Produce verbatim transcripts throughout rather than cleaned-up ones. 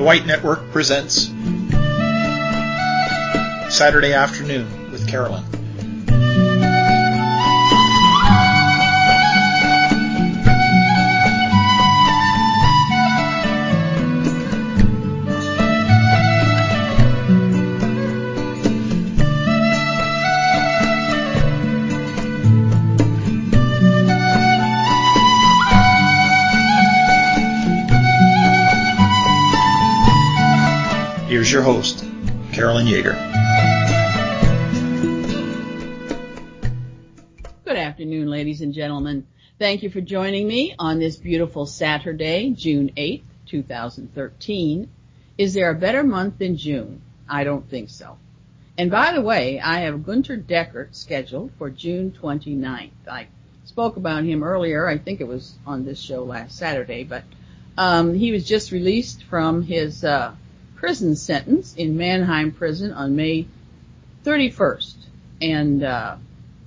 White Network presents Saturday Afternoon with Carolyn. Here's your host, Carolyn Yeager. Good afternoon, ladies and gentlemen. Thank you for joining me on this beautiful Saturday, June eighth, two thousand thirteen. Is there a better month than June? I don't think so. And by the way, I have Gunter Deckert scheduled for June twenty-ninth. I spoke about him earlier. I think it was on this show last Saturday, but um, he was just released from his uh, prison sentence in Mannheim Prison on May thirty-first. And uh,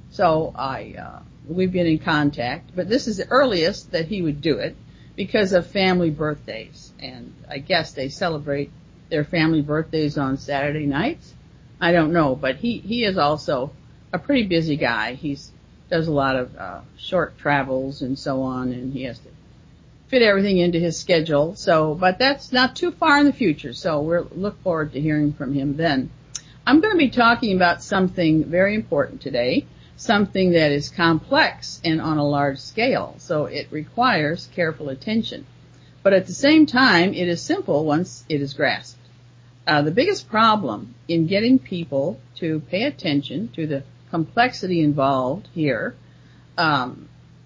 so I uh, we've been in contact, but this is the earliest that he would do it because of family birthdays. And I guess they celebrate their family birthdays on Saturday nights. I don't know, but he, he is also a pretty busy guy. He's does a lot of uh, short travels and so on, and he has to fit everything into his schedule. So, but that's not too far in the future, so we'll look forward to hearing from him then. I'm going to be talking about something very important today, something that is complex and on a large scale, so it requires careful attention. But at the same time, it is simple once it is grasped. Uh, the biggest problem in getting people to pay attention to the complexity involved here um,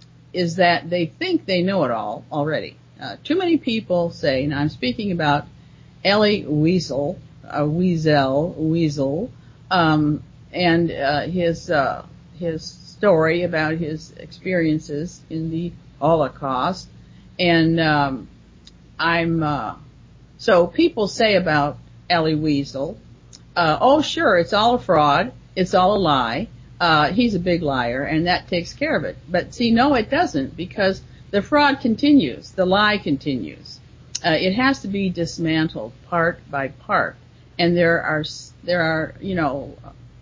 is that they think they know it all already. Uh, too many people say, and I'm speaking about Elie Wiesel, uh, Wiesel, Wiesel, um, and uh, his uh, his story about his experiences in the Holocaust. And um, I'm uh, so people say about Elie Wiesel, uh, oh sure, it's all a fraud, it's all a lie. Uh, he's a big liar, and that takes care of it. But see, no, it doesn't, because the fraud continues, the lie continues. Uh, it has to be dismantled part by part, and there are there are you know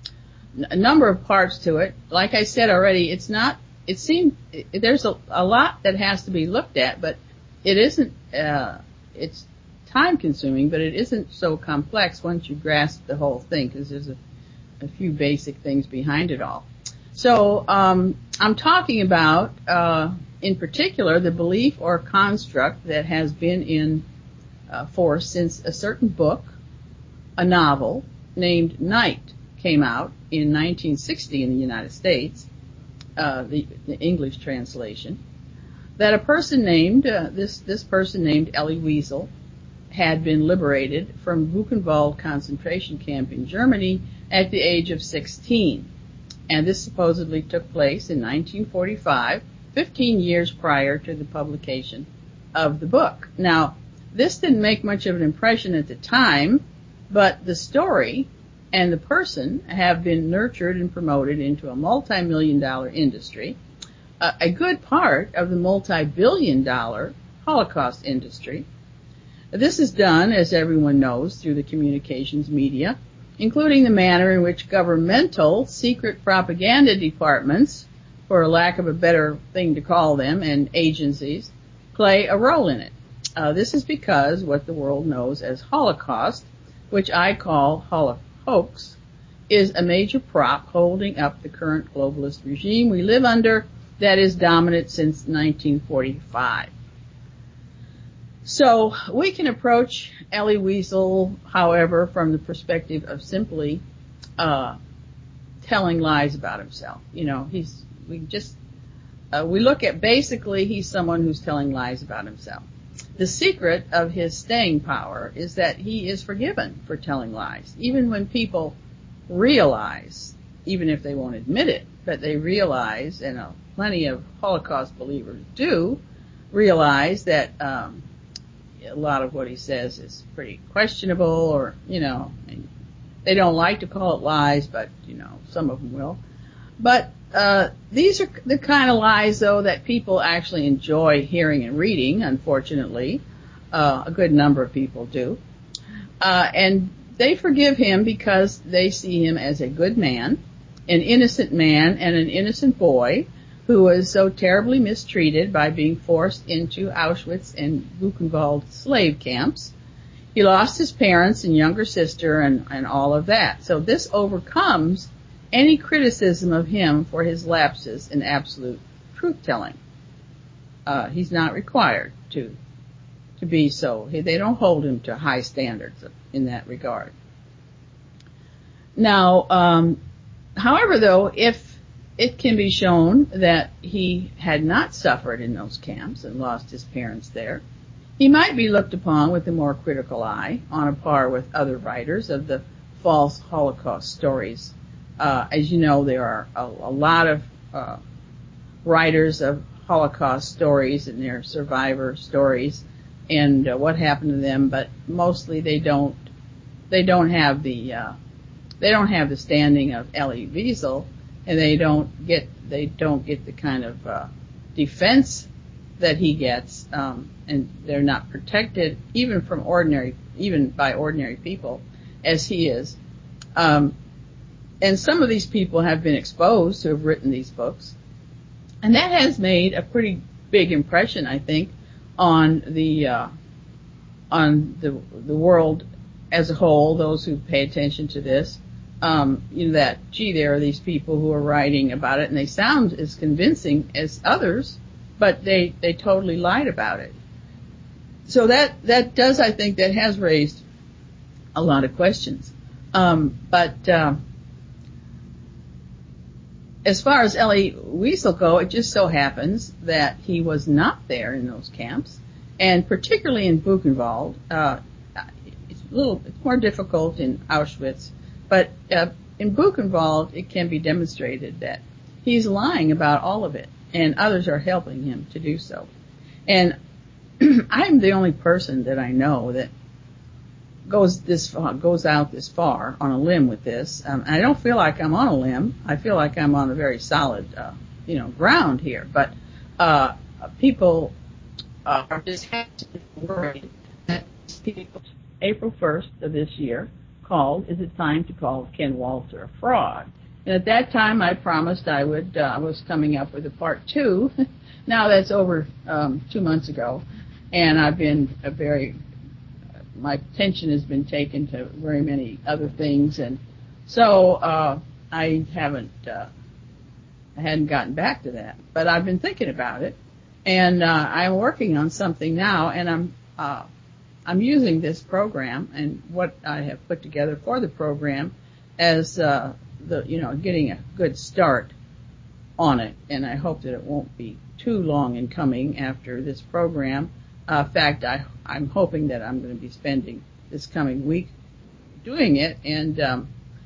a number of parts to it. Like I said already, it's not. It seems it, there's a, a lot that has to be looked at, but it isn't. Uh, it's time consuming, but it isn't so complex once you grasp the whole thing, because there's a a few basic things behind it all. So um, I'm talking about, uh, in particular, the belief or construct that has been in uh, force since a certain book, a novel named Night, came out in nineteen sixty in the United States, uh, the, the English translation, that a person named, uh, this, this person named Elie Wiesel had been liberated from Buchenwald concentration camp in Germany at the age of sixteen. And this supposedly took place in nineteen forty-five, fifteen years prior to the publication of the book. Now, this didn't make much of an impression at the time, but the story and the person have been nurtured and promoted into a multi-million dollar industry, uh, a good part of the multi-billion dollar Holocaust industry. This is done, as everyone knows, through the communications media, including the manner in which governmental secret propaganda departments, for lack of a better thing to call them, and agencies, play a role in it. Uh, this is because what the world knows as Holocaust, which I call holo- hoax, is a major prop holding up the current globalist regime we live under that is dominant since nineteen forty-five. So we can approach Elie Wiesel, however, from the perspective of simply uh, telling lies about himself. You know, he's we just uh, we look at basically he's someone who's telling lies about himself. The secret of his staying power is that he is forgiven for telling lies, even when people realize, even if they won't admit it, but they realize, and uh, plenty of Holocaust believers do realize that. Um, A lot of what he says is pretty questionable, or, you know, they don't like to call it lies, but, you know, some of them will. But uh, these are the kind of lies, though, that people actually enjoy hearing and reading, unfortunately. Uh, a good number of people do. Uh, and they forgive him because they see him as a good man, an innocent man and an innocent boy who was so terribly mistreated by being forced into Auschwitz and Buchenwald slave camps. He lost his parents and younger sister and, and all of that. So this overcomes any criticism of him for his lapses in absolute truth-telling. Uh, he's not required to to be so. They don't hold him to high standards in that regard. Now, um, however, though, if it can be shown that he had not suffered in those camps and lost his parents there, he might be looked upon with a more critical eye, on a par with other writers of the false Holocaust stories. Uh, as you know, there are a, a lot of uh, writers of Holocaust stories and their survivor stories and uh, what happened to them, but mostly they don't they don't have the uh, they don't have the standing of Elie Wiesel, and they don't get they don't get the kind of uh, defense that he gets, um, and they're not protected even from ordinary even by ordinary people as he is. Um, and some of these people have been exposed who have written these books, and that has made a pretty big impression, I think, on the uh, on the the world as a whole. Those who pay attention to this, um, you know, that gee, there are these people who are writing about it, and they sound as convincing as others, but they they totally lied about it. So that that does, I think, that has raised a lot of questions. Um, but uh, as far as Elie Wiesel go, it just so happens that he was not there in those camps, and particularly in Buchenwald. Uh, it's a little, it's more difficult in Auschwitz, but uh, in Buchenwald, it can be demonstrated that he's lying about all of it, and others are helping him to do so. And I'm the only person that I know that goes this far, goes out this far on a limb with this. Um, and I don't feel like I'm on a limb. I feel like I'm on a very solid, uh, you know, ground here. But uh, people uh, are just worried that people, April first of this year, called, "Is it time to call Ken Walter a fraud?" And at that time, I promised I would. Uh, I was coming up with a part two. Now that's over um, two months ago, and I've been a very my attention has been taken to very many other things, and so uh, I haven't, uh, I hadn't gotten back to that. But I've been thinking about it, and uh, I'm working on something now, and I'm uh, I'm using this program and what I have put together for the program as uh, the you know getting a good start on it, and I hope that it won't be too long in coming after this program. Uh, in fact, I, I'm hoping that I'm going to be spending this coming week doing it. And um,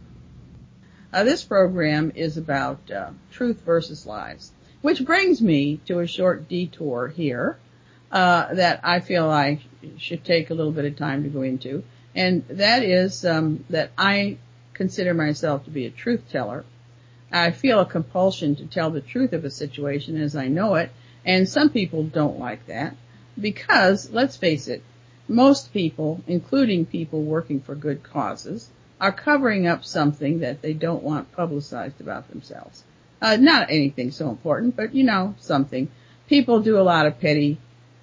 uh, this program is about uh, truth versus lies, which brings me to a short detour here uh, that I feel I should take a little bit of time to go into. And that is um, that I consider myself to be a truth teller. I feel a compulsion to tell the truth of a situation as I know it, and some people don't like that. Because, let's face it, most people, including people working for good causes, are covering up something that they don't want publicized about themselves. Uh, not anything so important, but, you know, something. People do a lot of petty,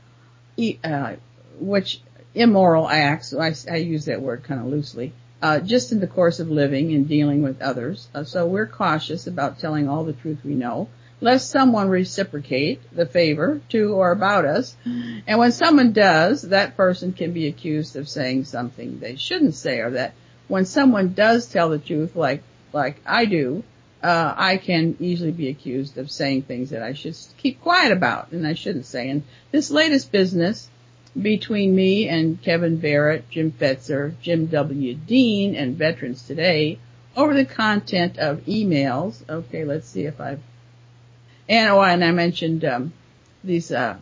uh, which immoral acts, I, I use that word kind of loosely, uh, just in the course of living and dealing with others. Uh, so we're cautious about telling all the truth we know, lest someone reciprocate the favor to or about us. And when someone does, that person can be accused of saying something they shouldn't say, or that when someone does tell the truth, like like I do, uh, I can easily be accused of saying things that I should keep quiet about and I shouldn't say. And this latest business between me and Kevin Barrett, Jim Fetzer, Jim W. Dean, and Veterans Today over the content of emails. Okay, let's see if I've And oh, and I mentioned um, these uh,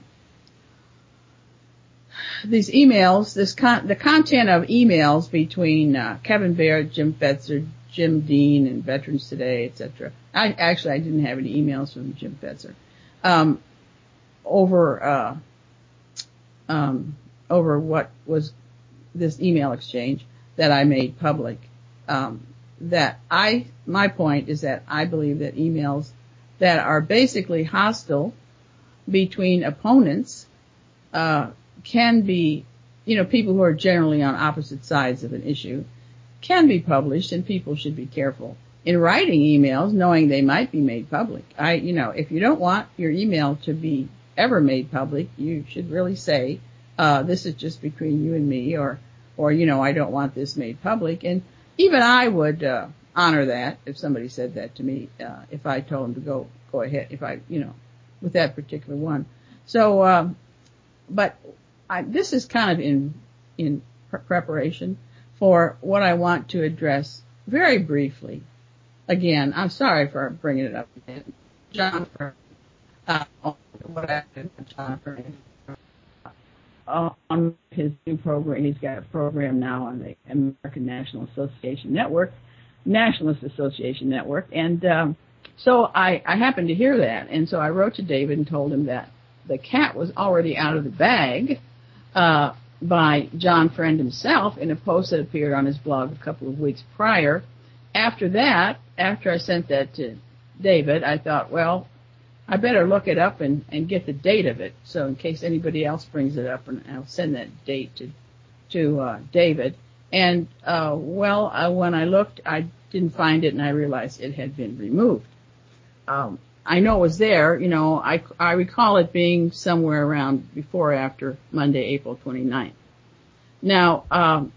these emails, this con- the content of emails between uh, Kevin Barrett, Jim Fetzer, Jim Dean, and Veterans Today, et cetera. I actually I didn't have any emails from Jim Fetzer um, over uh, um, over what was this email exchange. that I made public. Um, that I, my point is that I believe that emails that are basically hostile between opponents, uh, can be, you know, people who are generally on opposite sides of an issue can be published, and people should be careful in writing emails knowing they might be made public. I, you know, if you don't want your email to be ever made public, you should really say, uh, this is just between you and me, or, or, you know, I don't want this made public. And even I would, uh, honor that if somebody said that to me, uh, if I told them to go, go ahead, if I, you know, with that particular one. So, um, but I, this is kind of in, in pre- preparation for what I want to address very briefly. Again, I'm sorry for bringing it up again. John, uh, what I did with John, uh, on his new program, he's got a program now on the American National Association Network, Nationalist Association Network, and um, so I, I happened to hear that, and so I wrote to David and told him that the cat was already out of the bag, uh, by John Friend himself in a post that appeared on his blog a couple of weeks prior. After that, after I sent that to David, I thought, well, I better look it up and, and get the date of it. So in case anybody else brings it up, and I'll send that date to, to, uh, David. And, uh, well, uh, when I looked, I didn't find it, and I realized it had been removed. Um, I know it was there, you know, I, I recall it being somewhere around before or after Monday, April twenty-ninth. Now, um,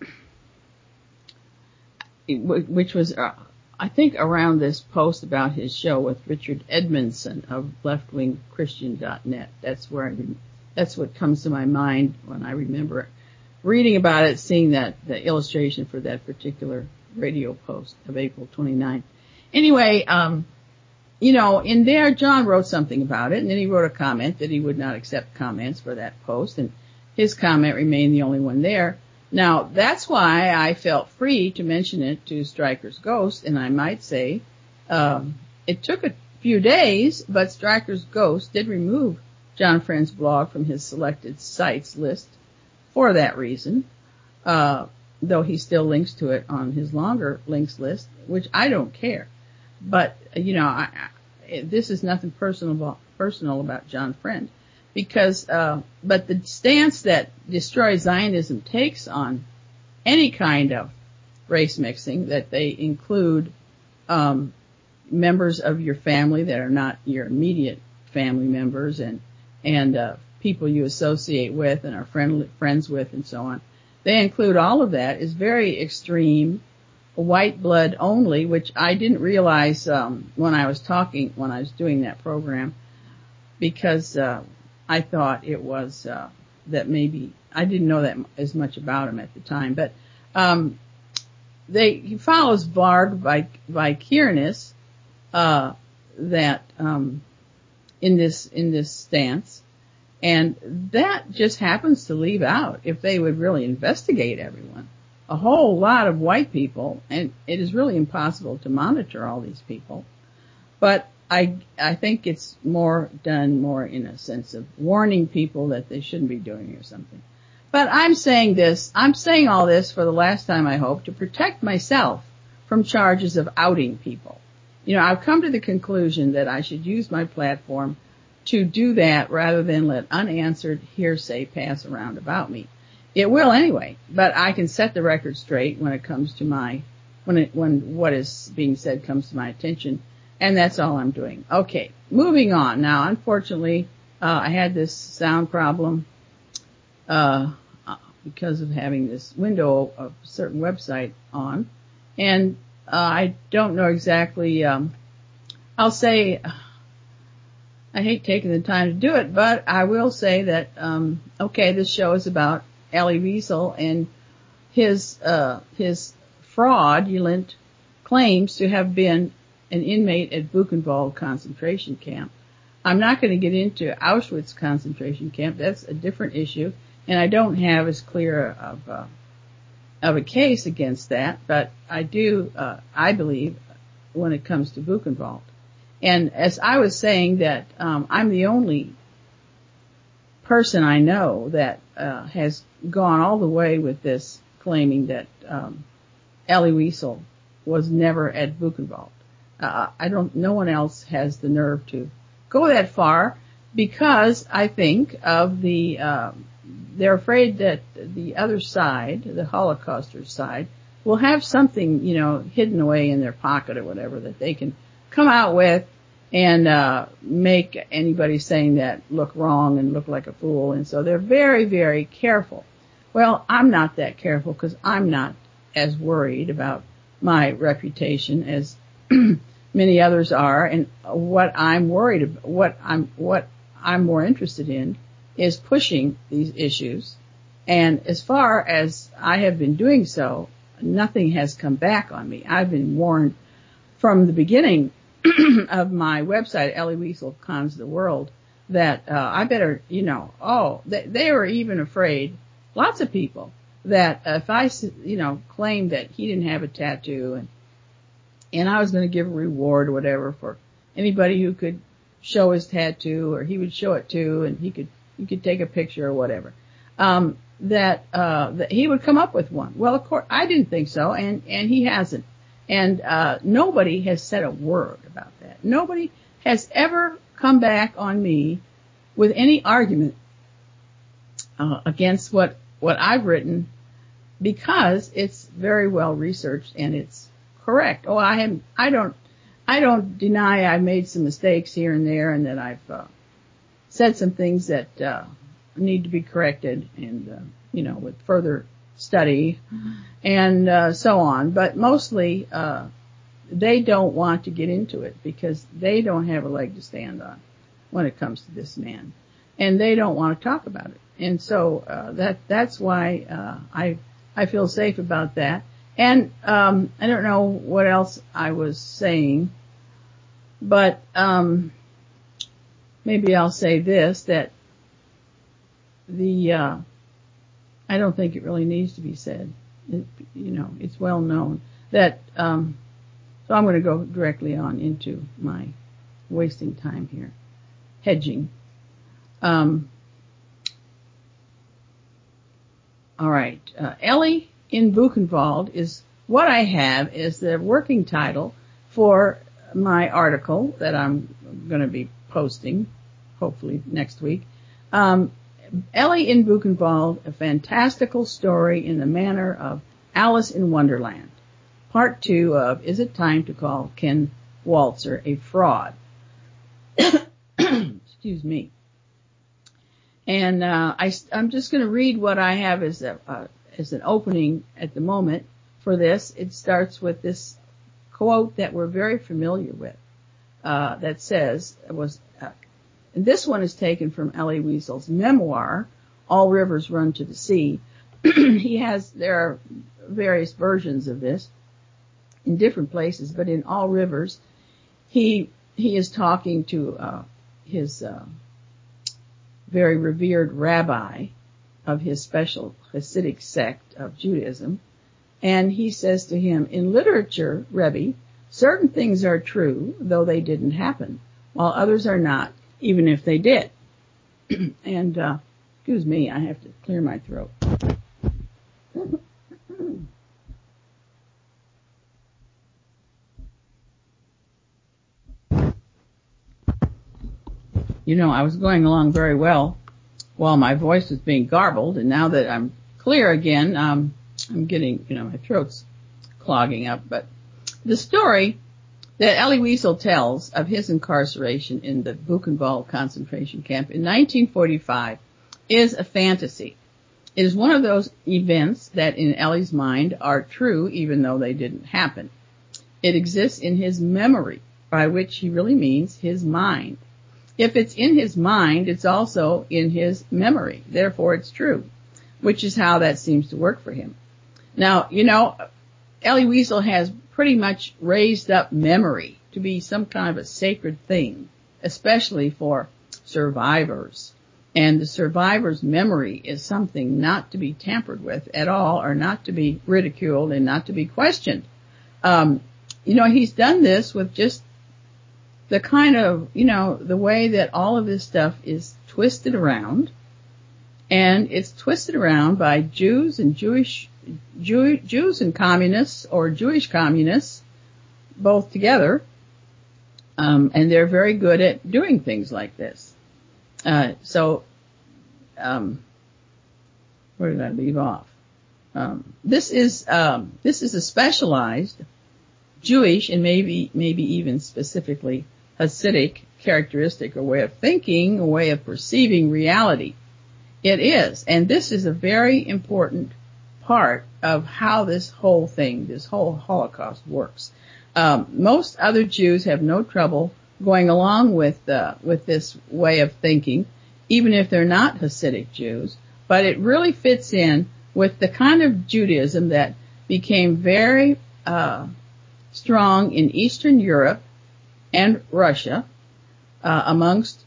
which was, uh, I think around this post about his show with Richard Edmondson of left wing christian dot net. That's where I, that's what comes to my mind when I remember reading about it, seeing that, the illustration for that particular radio post of April twenty-ninth. Anyway, um, you know, in there, John wrote something about it, and then he wrote a comment that he would not accept comments for that post, and his comment remained the only one there. Now, that's why I felt free to mention it to Stryker's Ghost, and I might say, um, it took a few days, but Stryker's Ghost did remove John Friend's blog from his selected sites list for that reason, uh, though he still links to it on his longer links list, which I don't care. But, you know, I, I, this is nothing personal about, personal about John Friend, because, uh, but the stance that Destroy Zionism takes on any kind of race mixing, that they include, um, members of your family that are not your immediate family members, and, and, uh, people you associate with and are friendly, friends with and so on. They include all of that, is very extreme, white blood only, which I didn't realize um, when I was talking, when I was doing that program, because uh, I thought it was uh, that maybe I didn't know that as much about him at the time. But um, they he follows Varg Vikernes uh, that um, in this in this stance, and that just happens to leave out, if they would really investigate everyone, a whole lot of white people, and it is really impossible to monitor all these people. But I, I think it's more done more in a sense of warning people that they shouldn't be doing it or something. But I'm saying this, I'm saying all this for the last time, I hope, to protect myself from charges of outing people. You know, I've come to the conclusion that I should use my platform to do that rather than let unanswered hearsay pass around about me. It will anyway, but I can set the record straight when it comes to my, when it, when what is being said comes to my attention, and that's all I'm doing. Okay, moving on. Now, unfortunately, uh, I had this sound problem, uh, because of having this window of a certain website on, and, uh, I don't know exactly, um, I'll say, I hate taking the time to do it, but I will say that, um, okay, this show is about Elie Wiesel and his, uh, his fraudulent claims to have been an inmate at Buchenwald concentration camp. I'm not going to get into Auschwitz concentration camp. That's a different issue, and I don't have as clear of, uh, of a case against that, but I do, uh, I believe, when it comes to Buchenwald. And as I was saying that, um, I'm the only person I know that, uh, has gone all the way with this claiming that um, Elie Wiesel was never at Buchenwald. Uh, I don't. No one else has the nerve to go that far because I think of the. Uh, they're afraid that the other side, the Holocausters side, will have something, you know, hidden away in their pocket or whatever that they can come out with and uh make anybody saying that look wrong and look like a fool. And so they're very, very careful. Well, I'm not that careful because I'm not as worried about my reputation as many others are. And what I'm worried about, what I'm, what I'm more interested in is pushing these issues. And as far as I have been doing so, nothing has come back on me. I've been warned from the beginning of my website, Elie Wiesel Cons the World, that uh, I better, you know, oh, they, they were even afraid, lots of people, that if I, you know, claimed that he didn't have a tattoo and and I was going to give a reward or whatever for anybody who could show his tattoo, or he would show it to, and he could he could take a picture or whatever, um, that uh, that he would come up with one. Well, of course, I didn't think so, and and he hasn't. And uh nobody has said a word about that. Nobody has ever come back on me with any argument uh, against what what I've written, because it's very well researched and it's correct. Oh, I am I don't I don't deny I've made some mistakes here and there, and that I've uh, said some things that uh need to be corrected, and uh, you know, with further study and uh, so on. But mostly uh they don't want to get into it because they don't have a leg to stand on when it comes to this man, and they don't want to talk about it. And so uh that that's why uh I I feel safe about that. And um I don't know what else I was saying, but um maybe I'll say this, that the uh I don't think it really needs to be said. It, you know, it's well known that, um, so I'm going to go directly on into my wasting time here. Hedging. Um, all right. Uh, Elie in Buchenwald is what I have is the working title for my article that I'm going to be posting, hopefully next week. Um, Elie in Buchenwald, a fantastical story in the manner of Alice in Wonderland. Part two of Is It Time to Call Ken Walzer a Fraud? Excuse me. And uh, I, I'm just going to read what I have as, a, uh, as an opening at the moment for this. It starts with this quote that we're very familiar with, uh, that says, it was uh, and this one is taken from Elie Wiesel's memoir, All Rivers Run to the Sea. He has, there are various versions of this in different places, but in All Rivers, he, he is talking to, uh, his, uh, very revered rabbi of his special Hasidic sect of Judaism. And he says to him, in literature, Rebbe, certain things are true, though they didn't happen, while others are not, even if they did. And, uh, excuse me, I have to clear my throat. You know, I was going along very well while my voice was being garbled, and now that I'm clear again, um, I'm getting, you know, my throat's clogging up. But the story that Elie Wiesel tells of his incarceration in the Buchenwald concentration camp in nineteen forty-five is a fantasy. It is one of those events that in Elie's mind are true even though they didn't happen. It exists in his memory, by which he really means his mind. If it's in his mind, it's also in his memory. Therefore, it's true, which is how that seems to work for him. Now, you know, Elie Wiesel has pretty much raised up memory to be some kind of a sacred thing, especially for survivors. And the survivor's memory is something not to be tampered with at all, or not to be ridiculed and not to be questioned. Um, you know, he's done this with just the kind of, you know, the way that all of this stuff is twisted around. And it's twisted around by Jews and Jewish Jew, Jews and communists, or Jewish communists, both together, um, and they're very good at doing things like this. Uh, so, um, where did I leave off? Um, this is um, this is a specialized Jewish and maybe maybe even specifically Hasidic characteristic or way of thinking, a way of perceiving reality. It is, and this is a very important part of how this whole thing, this whole Holocaust works. Um, most other Jews have no trouble going along with uh, with this way of thinking, even if they're not Hasidic Jews. But it really fits in with the kind of Judaism that became very uh, strong in Eastern Europe and Russia, uh, amongst,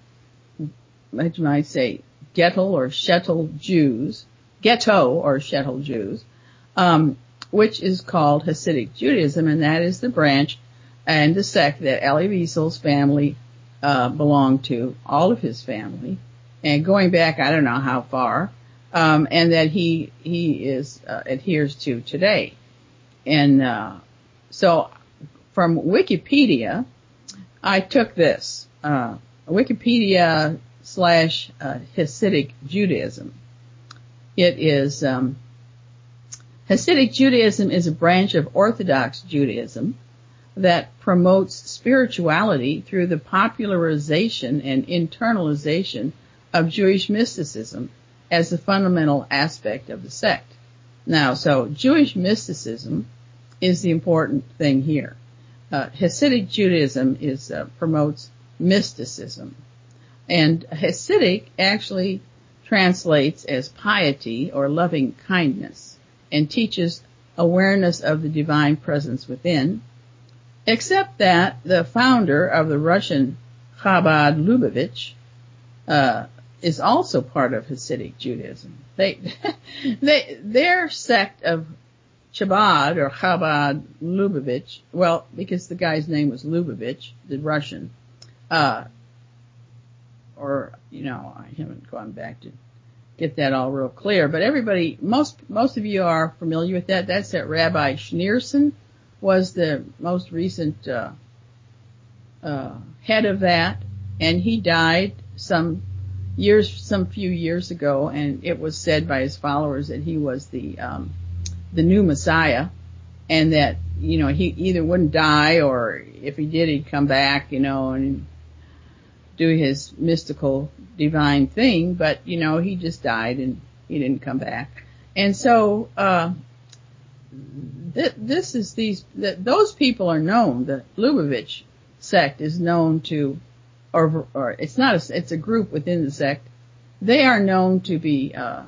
what you might say, ghetto or shtetl Jews, ghetto or shtetl Jews, um, which is called Hasidic Judaism, and that is the branch and the sect that Elie Wiesel's family uh, belonged to, all of his family, and going back I don't know how far, um, and that he he is uh, adheres to today. And uh, so from Wikipedia, I took this uh, Wikipedia slash uh, Hasidic Judaism. It is um, Hasidic Judaism is a branch of Orthodox Judaism that promotes spirituality through the popularization and internalization of Jewish mysticism as the fundamental aspect of the sect. Now, so Jewish mysticism is the important thing here. Uh, Hasidic Judaism is uh, promotes mysticism, and Hasidic actually translates as piety or loving kindness and teaches awareness of the divine presence within, except that the founder of the Russian Chabad Lubavitch uh, is also part of Hasidic Judaism. They, they, their sect of Chabad or Chabad Lubavitch, well, because the guy's name was Lubavitch, the Russian, uh, or, you know, I haven't gone back to get that all real clear, but everybody, most, most of you are familiar with that. That's that Rabbi Schneerson was the most recent, uh, uh, head of that, and he died some years, some few years ago, and it was said by his followers that he was the, um, the new Messiah, and that, you know, he either wouldn't die, or if he did, he'd come back, you know, and do his mystical divine thing, but, you know, he just died and he didn't come back. And so, uh, th- this is these, th- those people are known, the Lubavitch sect is known to, or, or it's not a, it's a group within the sect. They are known to be, uh,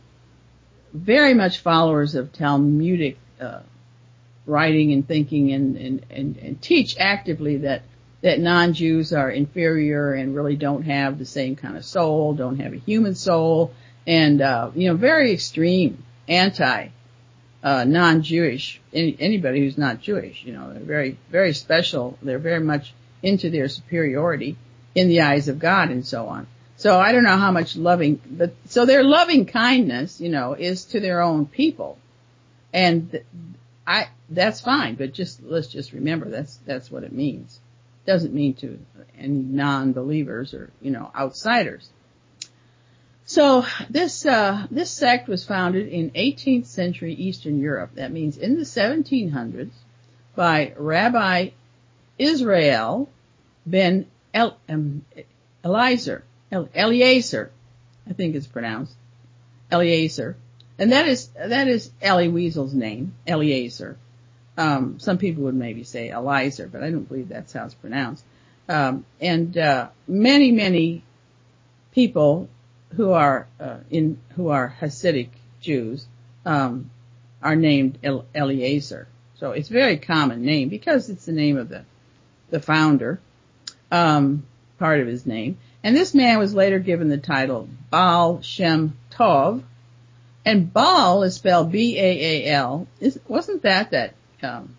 very much followers of Talmudic, uh, writing and thinking, and, and, and, and teach actively that that non-Jews are inferior and really don't have the same kind of soul, don't have a human soul, and, uh, you know, very extreme anti, uh, non-Jewish, any, anybody who's not Jewish, you know, they're very, very special. They're very much into their superiority in the eyes of God and so on. So I don't know how much loving, but, so their loving kindness, you know, is to their own people. And I, that's fine, but just, let's just remember that's, that's what it means. Doesn't mean to any non-believers or, you know, outsiders. So this, uh, this sect was founded in eighteenth century Eastern Europe. That means in the seventeen hundreds by Rabbi Israel ben El, um, Eliezer, El, Eliezer, I think it's pronounced, Eliezer. And that is, that is Elie Wiesel's name, Eliezer. Um, some people would maybe say Eliezer, but I don't believe that's how it's pronounced. Um, and, uh, many, many people who are, uh, in, who are Hasidic Jews, um, are named El- Eliezer. So it's a very common name because it's the name of the, the founder, um, part of his name. And this man was later given the title Baal Shem Tov. And Baal is spelled B A A L. Is, wasn't that that, um,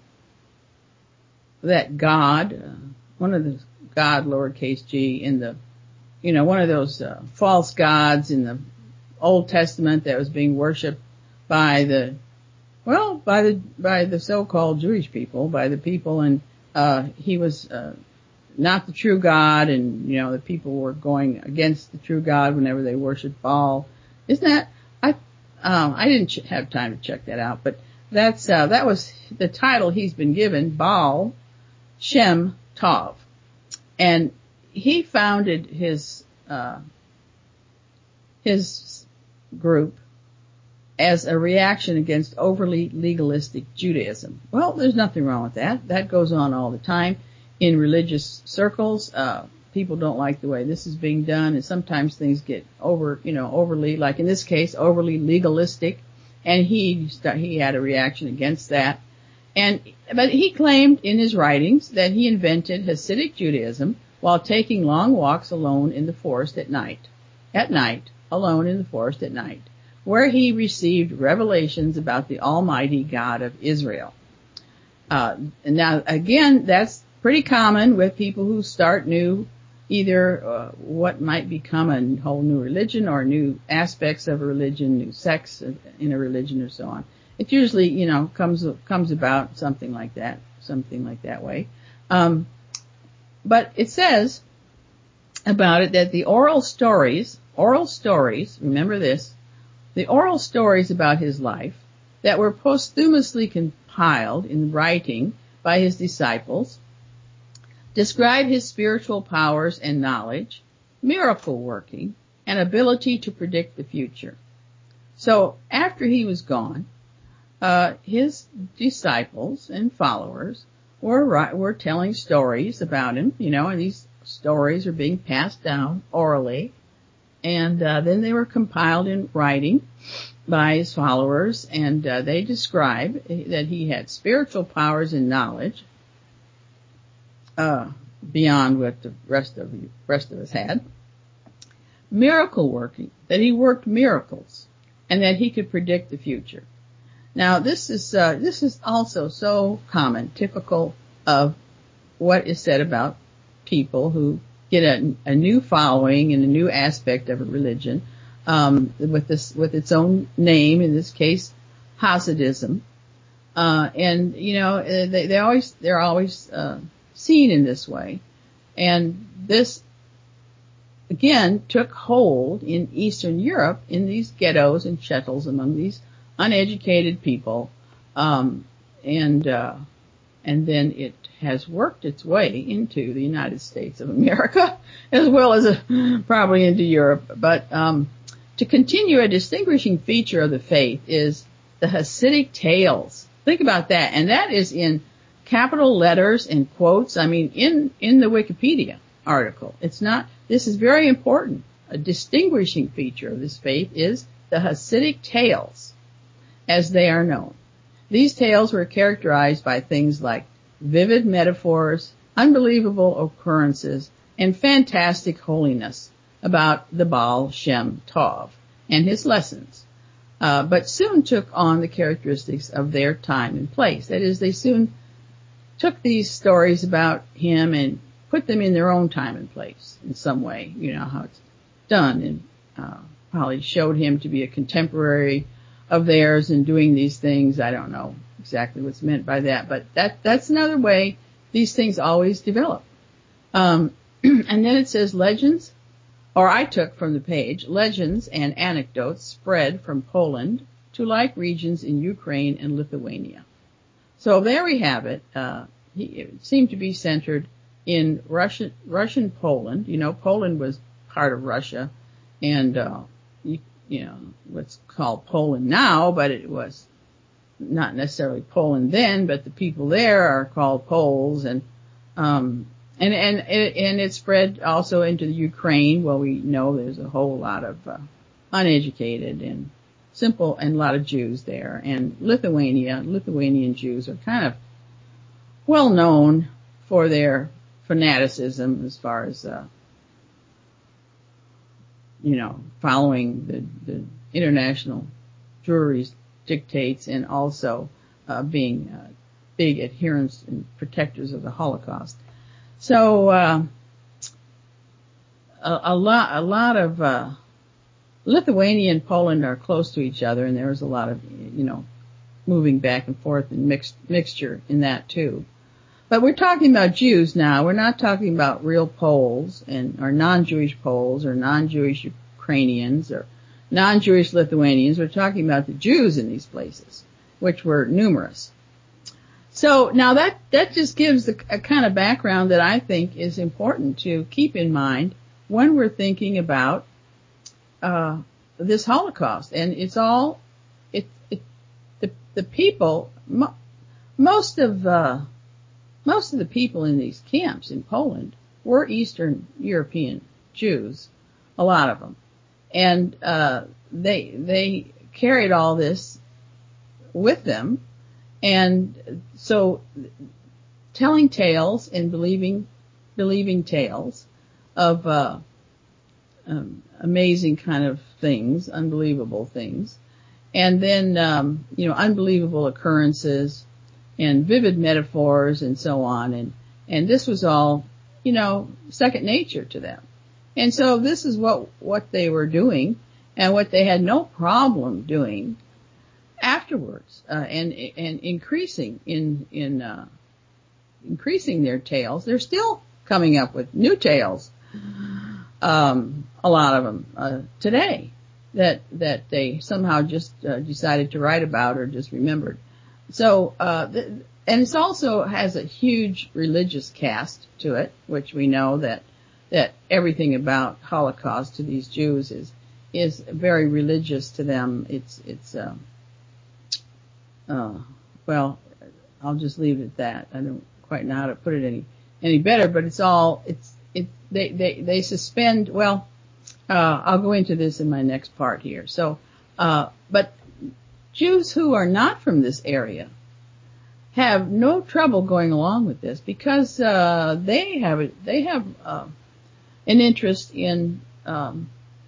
that God, uh, one of the God lowercase g in the, you know, one of those, uh, false gods in the Old Testament that was being worshipped by the Well, by the by the so-called Jewish people, by the people, and uh, he was uh, not the true God, and you know the people were going against the true God whenever they worshipped Baal. Isn't that? I um, I didn't ch- have time to check that out, but that's uh, that was the title he's been given, Baal Shem Tov, and he founded his uh, his group as a reaction against overly legalistic Judaism. Well, there's nothing wrong with that. That goes on all the time in religious circles. Uh, people don't like the way this is being done, and sometimes things get over, you know, overly, like in this case, overly legalistic. And he he had a reaction against that. And but he claimed in his writings that he invented Hasidic Judaism while taking long walks alone in the forest at night. At night, alone in the forest at night, where he received revelations about the Almighty God of Israel. Uh, now, again, that's pretty common with people who start new, either uh, what might become a whole new religion or new aspects of a religion, new sects in a religion or so on. It usually, you know, comes comes about something like that, something like that way. Um, but it says about it that the oral stories, oral stories, remember this, the oral stories about his life that were posthumously compiled in writing by his disciples describe his spiritual powers and knowledge, miracle working, and ability to predict the future. So after he was gone, uh, his disciples and followers were were telling stories about him, you know, and these stories are being passed down orally. And uh, then they were compiled in writing by his followers, and uh, they describe that he had spiritual powers and knowledge uh, beyond what the rest of the rest of us had. Miracle working, that he worked miracles, and that he could predict the future. Now, this is uh, this is also so common, typical of what is said about people who get a, a new following and a new aspect of a religion, um, with this, with its own name, in this case, Hasidism. Uh, and, you know, they, they always, they're always, uh, seen in this way. And this, again, took hold in Eastern Europe in these ghettos and shuttles among these uneducated people. Um, and, uh, and then it has worked its way into the United States of America, as well as uh, probably into Europe. But um, to continue, a distinguishing feature of the faith is the Hasidic tales. Think about that, and that is in capital letters and quotes. I mean, in in the Wikipedia article. It's not. This is very important. A distinguishing feature of this faith is the Hasidic tales, as they are known. These tales were characterized by things like vivid metaphors, unbelievable occurrences, and fantastic holiness about the Baal Shem Tov and his lessons, uh, but soon took on the characteristics of their time and place. That is, they soon took these stories about him and put them in their own time and place in some way, you know, how it's done, and uh, probably showed him to be a contemporary of theirs and doing these things. I don't know exactly what's meant by that, but that that's another way these things always develop. Um, and then it says legends, or I took from the page, legends and anecdotes spread from Poland to like regions in Ukraine and Lithuania. So there we have it. Uh, he, it seemed to be centered in Russian, Russian Poland. You know, Poland was part of Russia, and uh, you, you know, what's called Poland now, but it was not necessarily Poland then, but the people there are called Poles, and um and and and it spread also into the Ukraine. Well, we know there's a whole lot of uh, uneducated and simple, and a lot of Jews there. And Lithuania, Lithuanian Jews are kind of well known for their fanaticism as far as uh you know, following the, the international Jewry dictates, and also uh, being uh, big adherents and protectors of the Holocaust. So uh, a, a lot, a lot of uh, Lithuania and Poland are close to each other, and there's a lot of, you know, moving back and forth and mixed mixture in that too. But we're talking about Jews now. We're not talking about real Poles and or non-Jewish Poles or non-Jewish Ukrainians or non-Jewish Lithuanians. We're talking about the Jews in these places, which were numerous. So now that, that just gives a, a kind of background that I think is important to keep in mind when we're thinking about uh this Holocaust. And it's all, it, it the, the people, mo- most of, uh, most of the people in these camps in Poland were Eastern European Jews, a lot of them. And, uh, they, they carried all this with them. And so telling tales and believing, believing tales of, uh, um, amazing kind of things, unbelievable things, and then, um, you know, unbelievable occurrences and vivid metaphors and so on. And, and this was all, you know, second nature to them. And so this is what, what they were doing and what they had no problem doing afterwards, uh, and, and increasing in, in, uh, increasing their tales. They're still coming up with new tales. Um, a lot of them, uh, today that, that they somehow just, uh, decided to write about or just remembered. So, uh, th- and it also has a huge religious cast to it, which we know that, that everything about Holocaust to these Jews is, is very religious to them. It's, it's, uh, uh, well, I'll just leave it at that. I don't quite know how to put it any, any better, but it's all, it's, it, they, they, they suspend, well, uh, I'll go into this in my next part here. So, uh, but Jews who are not from this area have no trouble going along with this because, uh, they have, they have, uh, an interest in, um,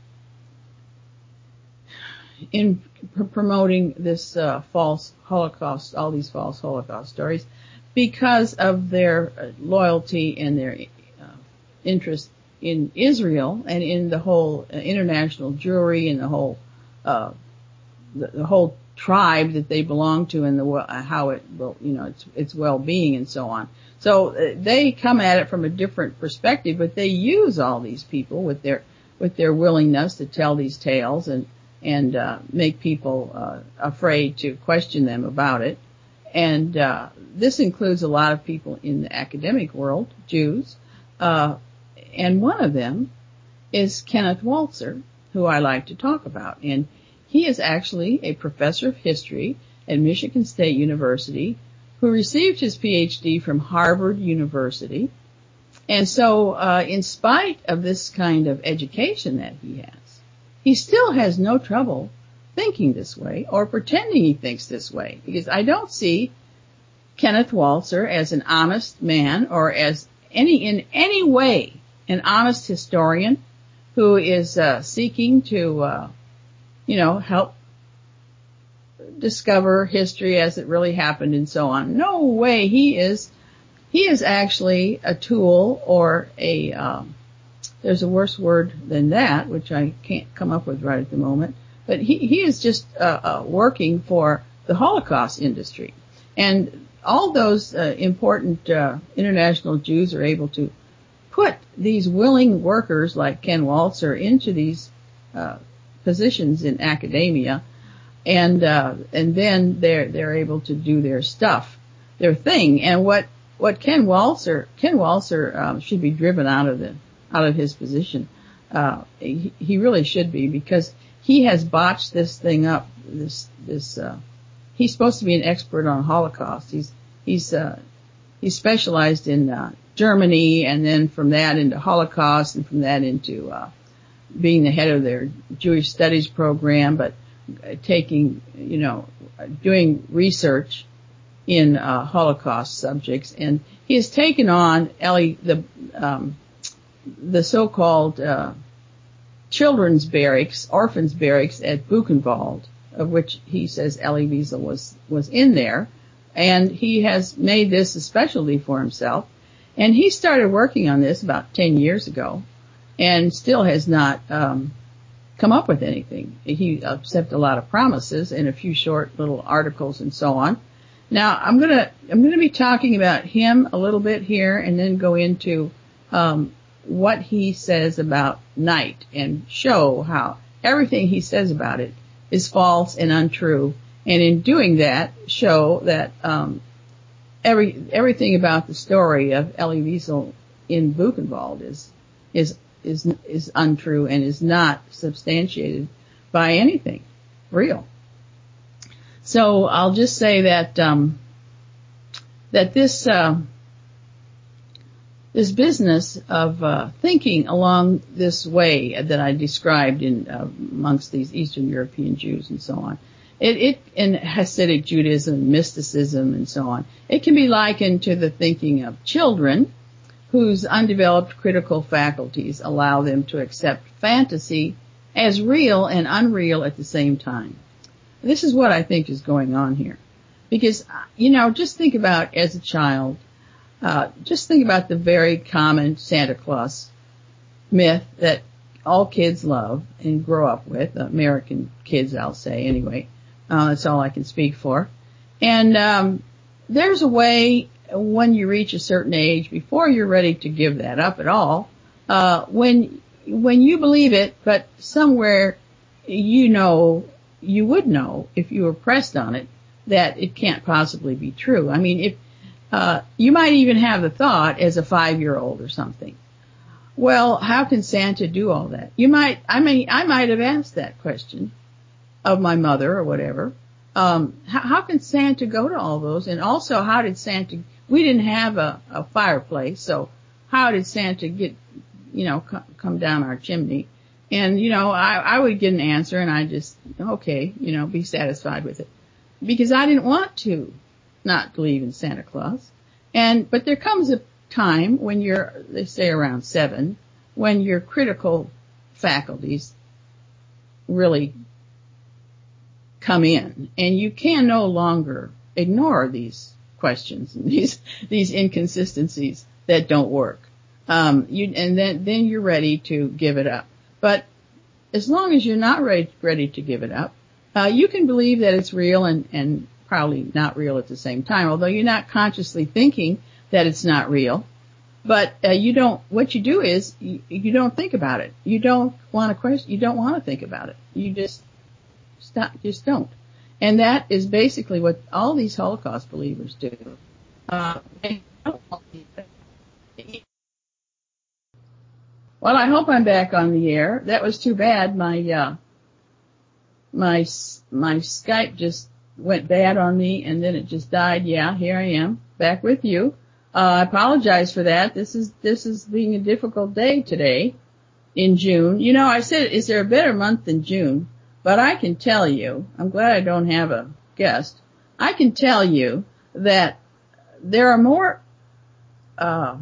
in pr- promoting this, uh, false Holocaust, all these false Holocaust stories because of their uh, loyalty and their interest in Israel and in the whole uh, international Jewry and the whole, uh, the, the whole tribe that they belong to and the, uh, how it will, you know, its, its well-being and so on. So uh, they come at it from a different perspective, but they use all these people with their, with their willingness to tell these tales and, and, uh, make people, uh, afraid to question them about it. And, uh, this includes a lot of people in the academic world, Jews, uh, and one of them is Kenneth Waltzer, who I like to talk about. And he is actually a professor of history at Michigan State University who received his P H D from Harvard University. And so, uh, in spite of this kind of education that he has, he still has no trouble thinking this way or pretending he thinks this way. Because I don't see Kenneth Waltzer as an honest man or as any, in any way, an honest historian who is uh, seeking to, uh, you know, help discover history as it really happened and so on. No way. He is, he is actually a tool or a, um, there's a worse word than that, which I can't come up with right at the moment. But he, he is just uh, uh, working for the Holocaust industry. And all those uh, important uh, international Jews are able to put these willing workers like Ken Waltzer into these uh, positions in academia, and uh, and then they're they're able to do their stuff, their thing. And what what Ken Waltzer Ken Waltzer um, should be driven out of the out of his position. Uh, he, he really should be, because he has botched this thing up. This this uh, he's supposed to be an expert on Holocaust. He's he's uh, he's specialized in uh, Germany, and then from that into Holocaust, and from that into uh, being the head of their Jewish studies program, but uh, taking, you know, doing research in uh, Holocaust subjects. And he has taken on Elie, the um, the so-called uh, children's barracks, orphans barracks at Buchenwald, of which he says Elie Wiesel was was in there, and he has made this a specialty for himself. And he started working on this about ten years ago, and still has not um, come up with anything. He accepted a lot of promises in a few short little articles and so on. Now, I'm gonna, I'm gonna be talking about him a little bit here and then go into, um, what he says about night and show how everything he says about it is false and untrue. And in doing that, show that, um, every, everything about the story of Elie Wiesel in Buchenwald is, is, is, is untrue and is not substantiated by anything real. So I'll just say that, um, that this, uh, this business of, uh, thinking along this way that I described in, uh, amongst these Eastern European Jews and so on, it, it, in Hasidic Judaism, mysticism and so on, it can be likened to the thinking of children whose undeveloped critical faculties allow them to accept fantasy as real and unreal at the same time. This is what I think is going on here. Because, you know, just think about as a child, uh, just think about the very common Santa Claus myth that all kids love and grow up with, American kids, I'll say anyway. Uh, that's all I can speak for. And, um, there's a way when you reach a certain age, before you're ready to give that up at all, uh, when, when you believe it, but somewhere you know, you would know if you were pressed on it that it can't possibly be true. I mean, if, uh, you might even have the thought as a five-year-old or something. Well, how can Santa do all that? You might, I mean, I might have asked that question of my mother or whatever. Um, how, how can Santa go to all those? And also, how did Santa, we didn't have a, a fireplace, so how did Santa get, you know, c- come down our chimney? And, you know, I, I would get an answer and I just, okay, you know, be satisfied with it. Because I didn't want to not believe in Santa Claus. And, but there comes a time when you're, they say around seven, when your critical faculties really come in and you can no longer ignore these questions and these, these inconsistencies that don't work. Um, you, and then, then you're ready to give it up. But as long as you're not ready, ready to give it up, uh, you can believe that it's real and, and probably not real at the same time, although you're not consciously thinking that it's not real. But, uh, you don't, what you do is you, you don't think about it. You don't want to question, you don't want to think about it. You just stop, just don't. And that is basically what all these Holocaust believers do. Uh, they don't want to. Well, I hope I'm back on the air. That was too bad. My, uh, my, my Skype just went bad on me and then it just died. Yeah, here I am back with you. Uh, I apologize for that. This is, this is being a difficult day today in June. You know, I said, is there a better month than June? But I can tell you, I'm glad I don't have a guest. I can tell you that there are more, uh,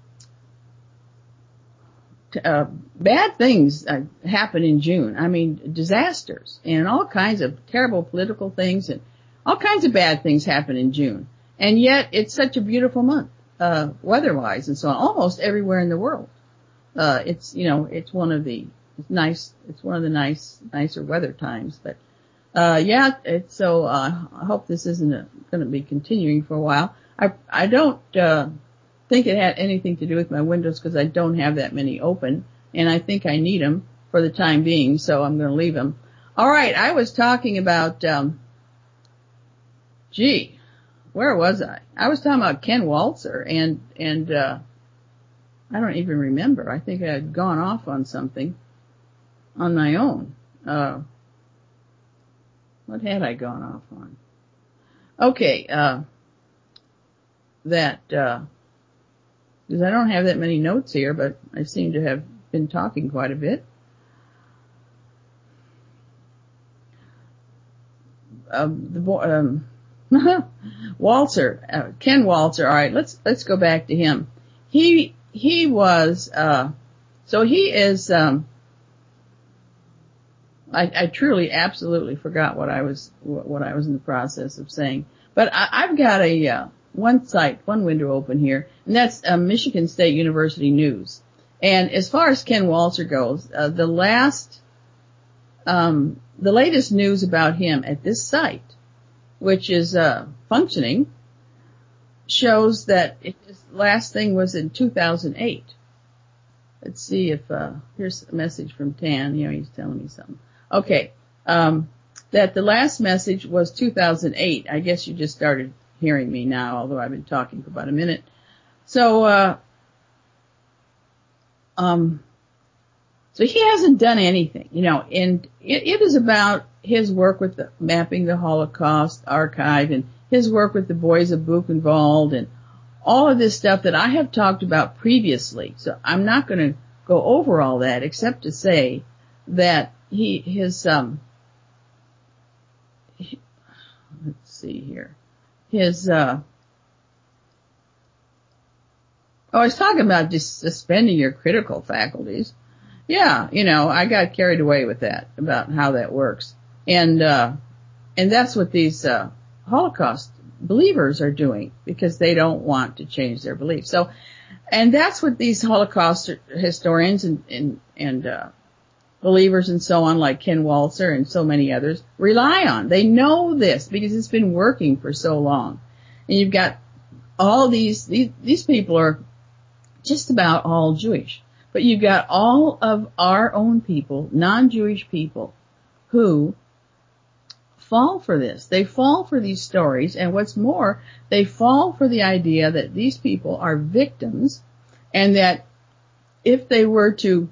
Uh, bad things uh, happen in June. I mean, disasters and all kinds of terrible political things and all kinds of bad things happen in June. And yet it's such a beautiful month, uh, weather-wise and so on, almost everywhere in the world. Uh, it's, you know, it's one of the it's nice, it's one of the nice, nicer weather times. But, uh, yeah, it's so, uh, I hope this isn't going to be continuing for a while. I, I don't, uh, think it had anything to do with my windows because I don't have that many open, and I think I need them for the time being, so I'm going to leave them. All right, I was talking about, um, gee, where was I? I was talking about Ken Waltzer, and and uh, I don't even remember. I think I had gone off on something on my own. Uh, what had I gone off on? Okay, uh, that. Uh, Because I don't have that many notes here, but I seem to have been talking quite a bit. Um, the um, Waltzer, uh, Ken Waltzer. All right, let's let's go back to him. He he was uh, so he is. Um, I, I truly, absolutely forgot what I was what I was in the process of saying, but I, I've got a. Uh, One site, one window open here, and that's uh, Michigan State University News. And as far as Ken Waltzer goes, uh, the last um, the latest news about him at this site, which is uh, functioning, shows that his last thing was in two thousand eight. Let's see if, uh, here's a message from Tan. You know, he's telling me something. Okay. Um, that the last message was two thousand eight. I guess you just started hearing me now, although I've been talking for about a minute. So, uh, um, so he hasn't done anything, you know, and it, it is about his work with the, mapping the Holocaust archive and his work with the Boys of Buchenwald and all of this stuff that I have talked about previously. So I'm not going to go over all that except to say that he, his, um, he, let's see here, his, uh, oh, I was talking about just suspending your critical faculties. Yeah, you know, I got carried away with that, about how that works. And, uh, and that's what these, uh, Holocaust believers are doing because they don't want to change their beliefs. So, and that's what these Holocaust historians and, and, and, uh, believers and so on, like Ken Walzer and so many others, rely on. They know this because it's been working for so long. And you've got all these, these, these people are just about all Jewish. But you've got all of our own people, non-Jewish people, who fall for this. They fall for these stories, and what's more, they fall for the idea that these people are victims, and that if they were to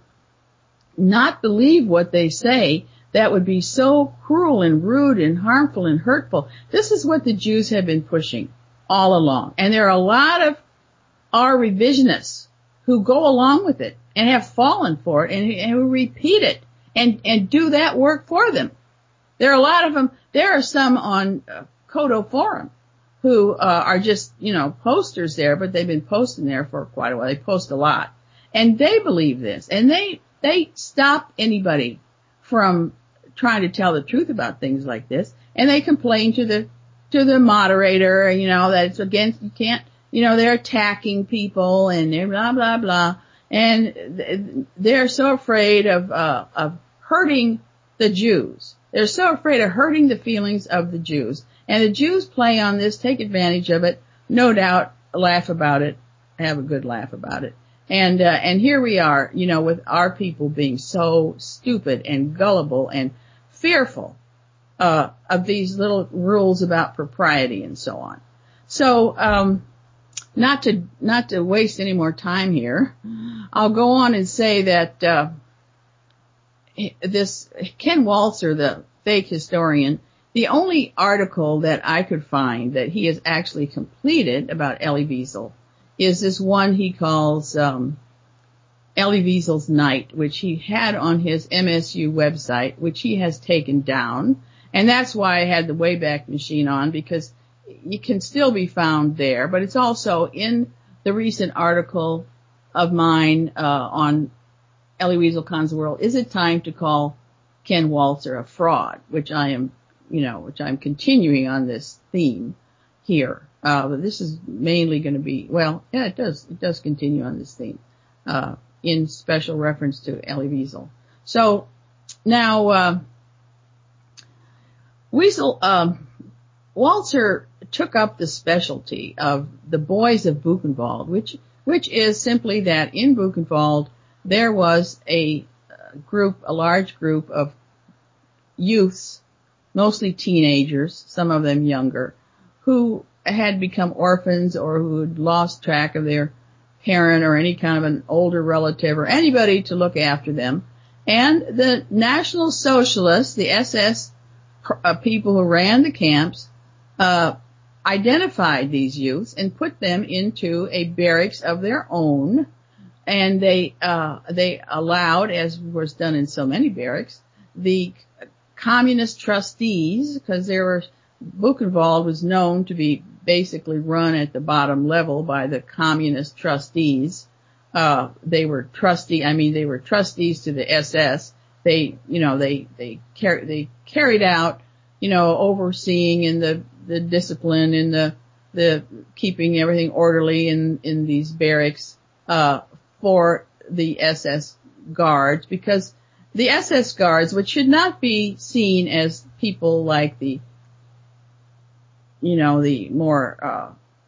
not believe what they say, that would be so cruel and rude and harmful and hurtful. This is what the Jews have been pushing all along. And there are a lot of our revisionists who go along with it and have fallen for it and, and who repeat it and, and do that work for them. There are a lot of them. There are some on uh, Kodo Forum who uh, are just, you know, posters there, but they've been posting there for quite a while. They post a lot. And they believe this. And they, they stop anybody from trying to tell the truth about things like this. And they complain to the, to the moderator, you know, that it's against, you can't, you know, they're attacking people and they're blah, blah, blah. And they're so afraid of, uh, of hurting the Jews. They're so afraid of hurting the feelings of the Jews. And the Jews play on this, take advantage of it, no doubt, laugh about it, have a good laugh about it. And, uh, and here we are, you know, with our people being so stupid and gullible and fearful, uh, of these little rules about propriety and so on. So, um, not to, not to waste any more time here, I'll go on and say that, uh, this Ken Walzer, the fake historian, the only article that I could find that he has actually completed about Elie Wiesel is this one he calls um Elie Wiesel's Night, which he had on his M S U website, which he has taken down. And that's why I had the Wayback Machine on, because it can still be found there. But it's also in the recent article of mine uh on Elie Wiesel Con's World, Is It Time to Call Ken Walzer a Fraud? Which I am, you know, which I'm continuing on this theme here. Uh, but this is mainly going to be, well, yeah, it does, it does continue on this theme, uh, in special reference to Elie Wiesel. So now, uh, Wiesel, um, Walzer took up the specialty of the Boys of Buchenwald, which, which is simply that in Buchenwald, there was a group, a large group of youths, mostly teenagers, some of them younger, who had become orphans or who had lost track of their parent or any kind of an older relative or anybody to look after them. And the National Socialists, the S S uh, people who ran the camps, uh, identified these youths and put them into a barracks of their own. And they, uh, they allowed, as was done in so many barracks, the communist trustees, because there were, Buchenwald was known to be basically run at the bottom level by the communist trustees. Uh, they were trustee, I mean, they were trustees to the S S. They, you know, they, they carried, they carried out, you know, overseeing in the, the discipline in the, the keeping everything orderly in, in these barracks, uh, for the S S guards, because the S S guards, which should not be seen as people like the, you know, the more uh,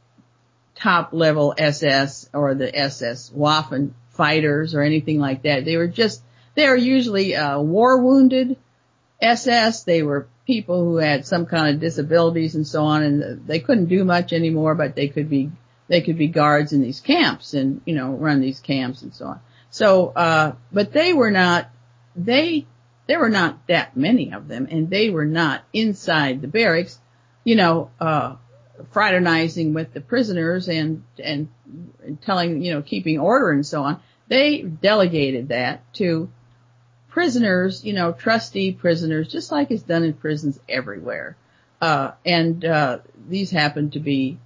top-level S S or the S S Waffen fighters or anything like that. They were just, they were usually uh, war-wounded S S. They were people who had some kind of disabilities and so on, and they couldn't do much anymore, but they could be, they could be guards in these camps and, you know, run these camps and so on. So, uh, but they were not, they, there were not that many of them, and they were not inside the barracks, you know, uh, fraternizing with the prisoners and, and telling, you know, keeping order and so on. They delegated that to prisoners, you know, trustee prisoners, just like it's done in prisons everywhere. Uh, and, uh, these happened to be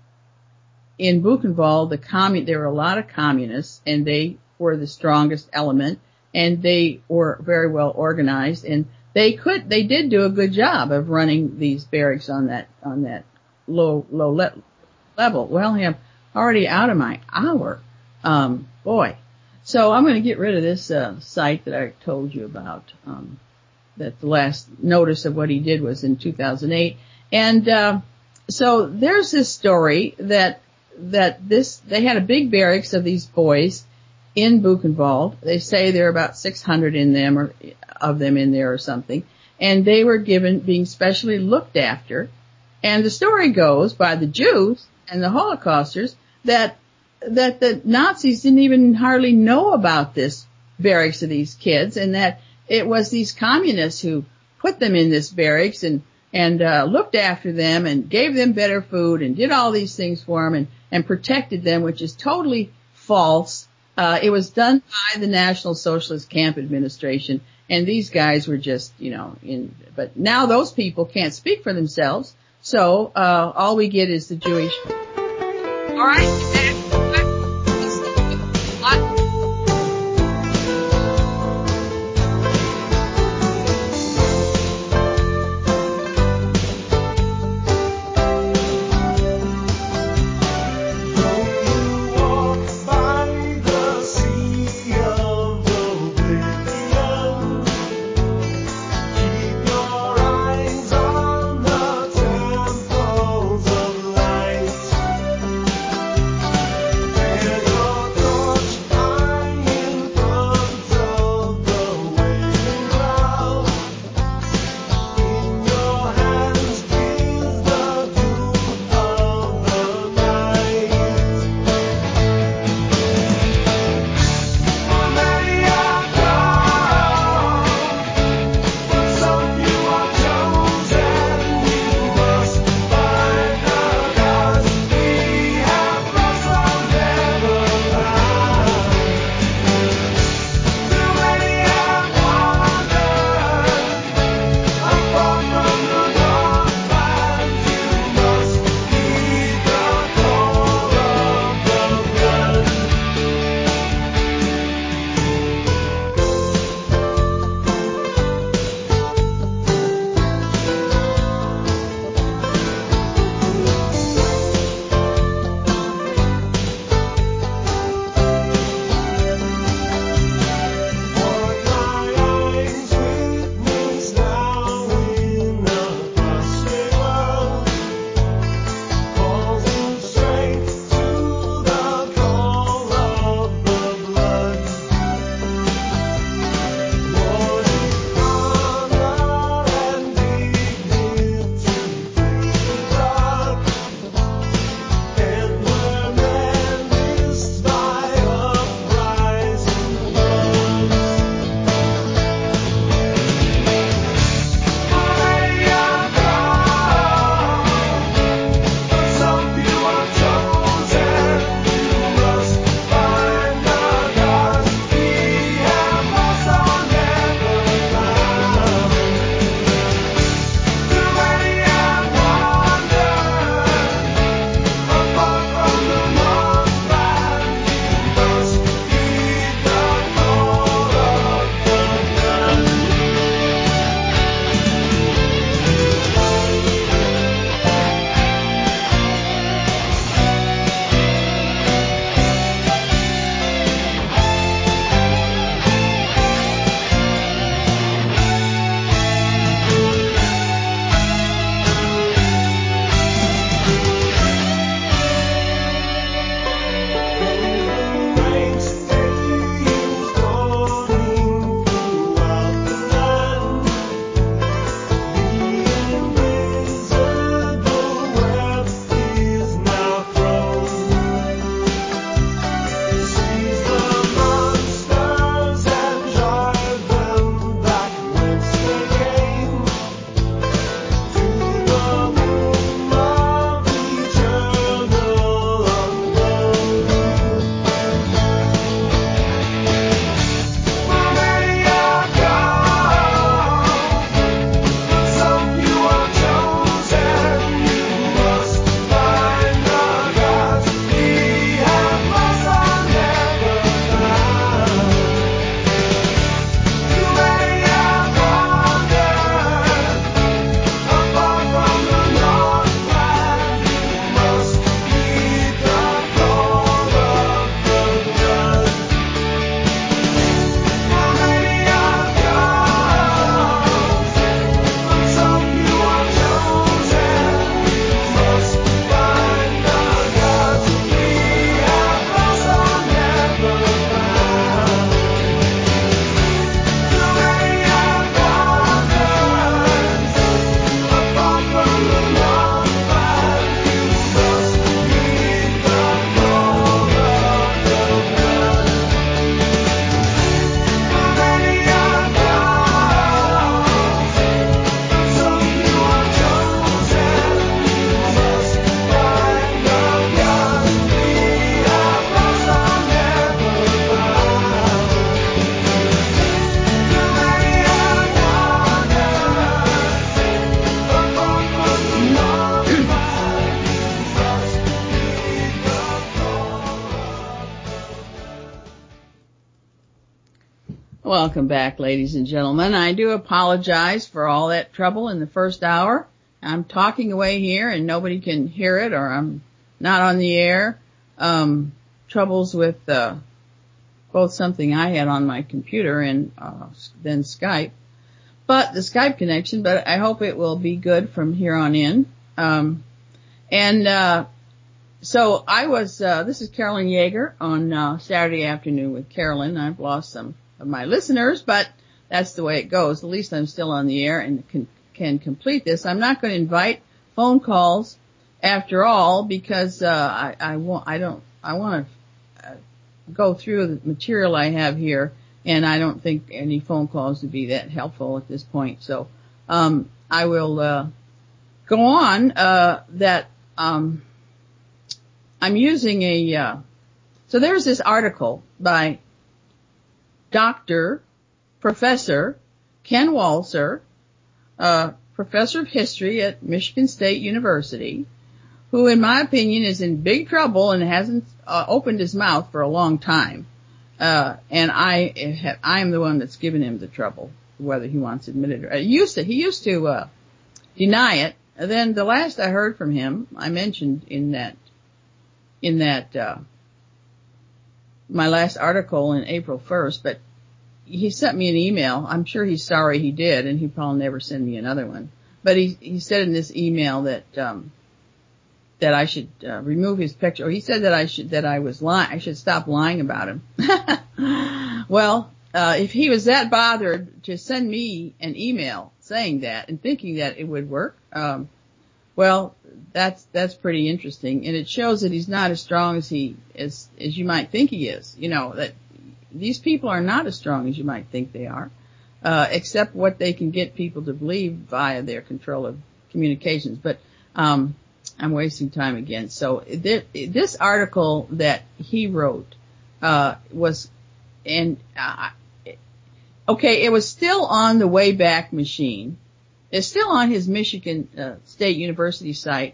in Buchenwald, the commun, there were a lot of communists, and they were the strongest element, and they were very well organized, and they could, they did do a good job of running these barracks on that, on that low, low le- level. Well, I'm already out of my hour. Um, boy. So I'm going to get rid of this uh, site that I told you about. Um, that the last notice of what he did was in two thousand eight, and uh, so there's this story that that this they had a big barracks of these boys in Buchenwald. They say there are about six hundred in them or of them in there or something, and they were given being specially looked after. And the story goes by the Jews and the Holocausters that that the Nazis didn't even hardly know about this barracks of these kids, and that it was these communists who put them in this barracks and and uh, looked after them and gave them better food and did all these things for them and, and protected them, which is totally false. Uh, it was done by the National Socialist Camp Administration, and these guys were just, you know, in. But now those people can't speak for themselves, so uh, all we get is the Jewish. All right. Welcome back, ladies and gentlemen. I do apologize for all that trouble in the first hour. I'm talking away here and nobody can hear it, or I'm not on the air. Um, troubles with uh, both something I had on my computer and uh, then Skype. But the Skype connection, but I hope it will be good from here on in. Um, and uh, so I was, uh, this is Carolyn Yeager on uh, Saturday Afternoon with Carolyn. I've lost some of my listeners, but that's the way it goes. At least I'm still on the air and can, can complete this. I'm not going to invite phone calls after all because uh, I, I want I don't I want to uh, go through the material I have here, and I don't think any phone calls would be that helpful at this point. So um, I will uh, go on. Uh, that um, I'm using a uh, so there's this article by Doctor Professor Ken Walser, uh, professor of history at Michigan State University, who in my opinion is in big trouble and hasn't uh, opened his mouth for a long time. Uh, and I have, I am the one that's given him the trouble, whether he wants to admit it or, uh, used to, he used to, uh, deny it. And then the last I heard from him, I mentioned in that, in that, uh, my last article in April first, but he sent me an email. I'm sure he's sorry he did, and he'll probably never send me another one. But he, he said in this email that, um, that I should, uh, remove his picture. Or he said that I should, that I was lying, I should stop lying about him. Well, uh, if he was that bothered to send me an email saying that and thinking that it would work, um, well, that's, that's pretty interesting. And it shows that he's not as strong as he, as, as you might think he is. You know, that these people are not as strong as you might think they are, uh, except what they can get people to believe via their control of communications. But, um, I'm wasting time again. So th- this article that he wrote, uh, was, and, uh, okay, it was still on the Wayback Machine. It's still on his Michigan uh, State University site.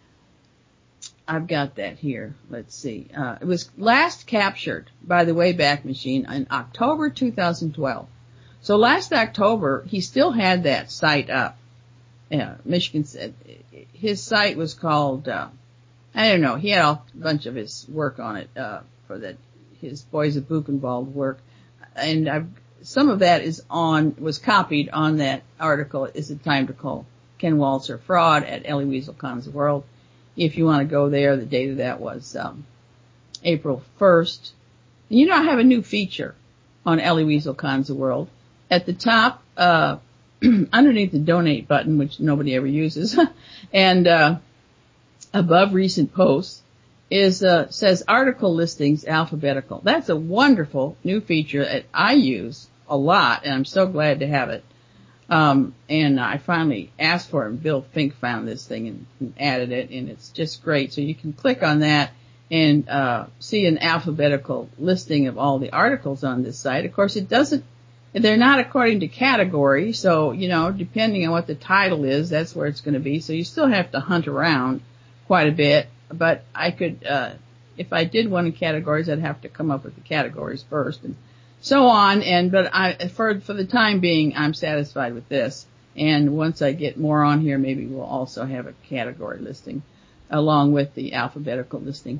I've got that here. Let's see. Uh, it was last captured by the Wayback Machine in October two thousand twelve. So last October, he still had that site up. Yeah, Michigan, his site was called, uh, I don't know, he had a bunch of his work on it, uh, for that, his Boys of Buchenwald work. And I've, some of that is on, was copied on that article, Is It Time to Call Ken Walser Fraud at Elie Wiesel Cons World. If you want to go there, the date of that was, um, April first. And you know, I have a new feature on Elie Wiesel Cons World. At the top, uh, underneath the donate button, which nobody ever uses, and, uh, above recent posts is, uh, says article listings alphabetical. That's a wonderful new feature that I use a lot, and I'm so glad to have it. Um, and I finally asked for it, and Bill Fink found this thing and, and added it, and it's just great. So you can click on that and, uh, see an alphabetical listing of all the articles on this site. Of course, it doesn't, they're not according to category, so, you know, depending on what the title is, that's where it's going to be. So you still have to hunt around quite a bit, but I could, uh, if I did one in categories, I'd have to come up with the categories first and so on. And, but I, for, for the time being, I'm satisfied with this. And once I get more on here, maybe we'll also have a category listing along with the alphabetical listing.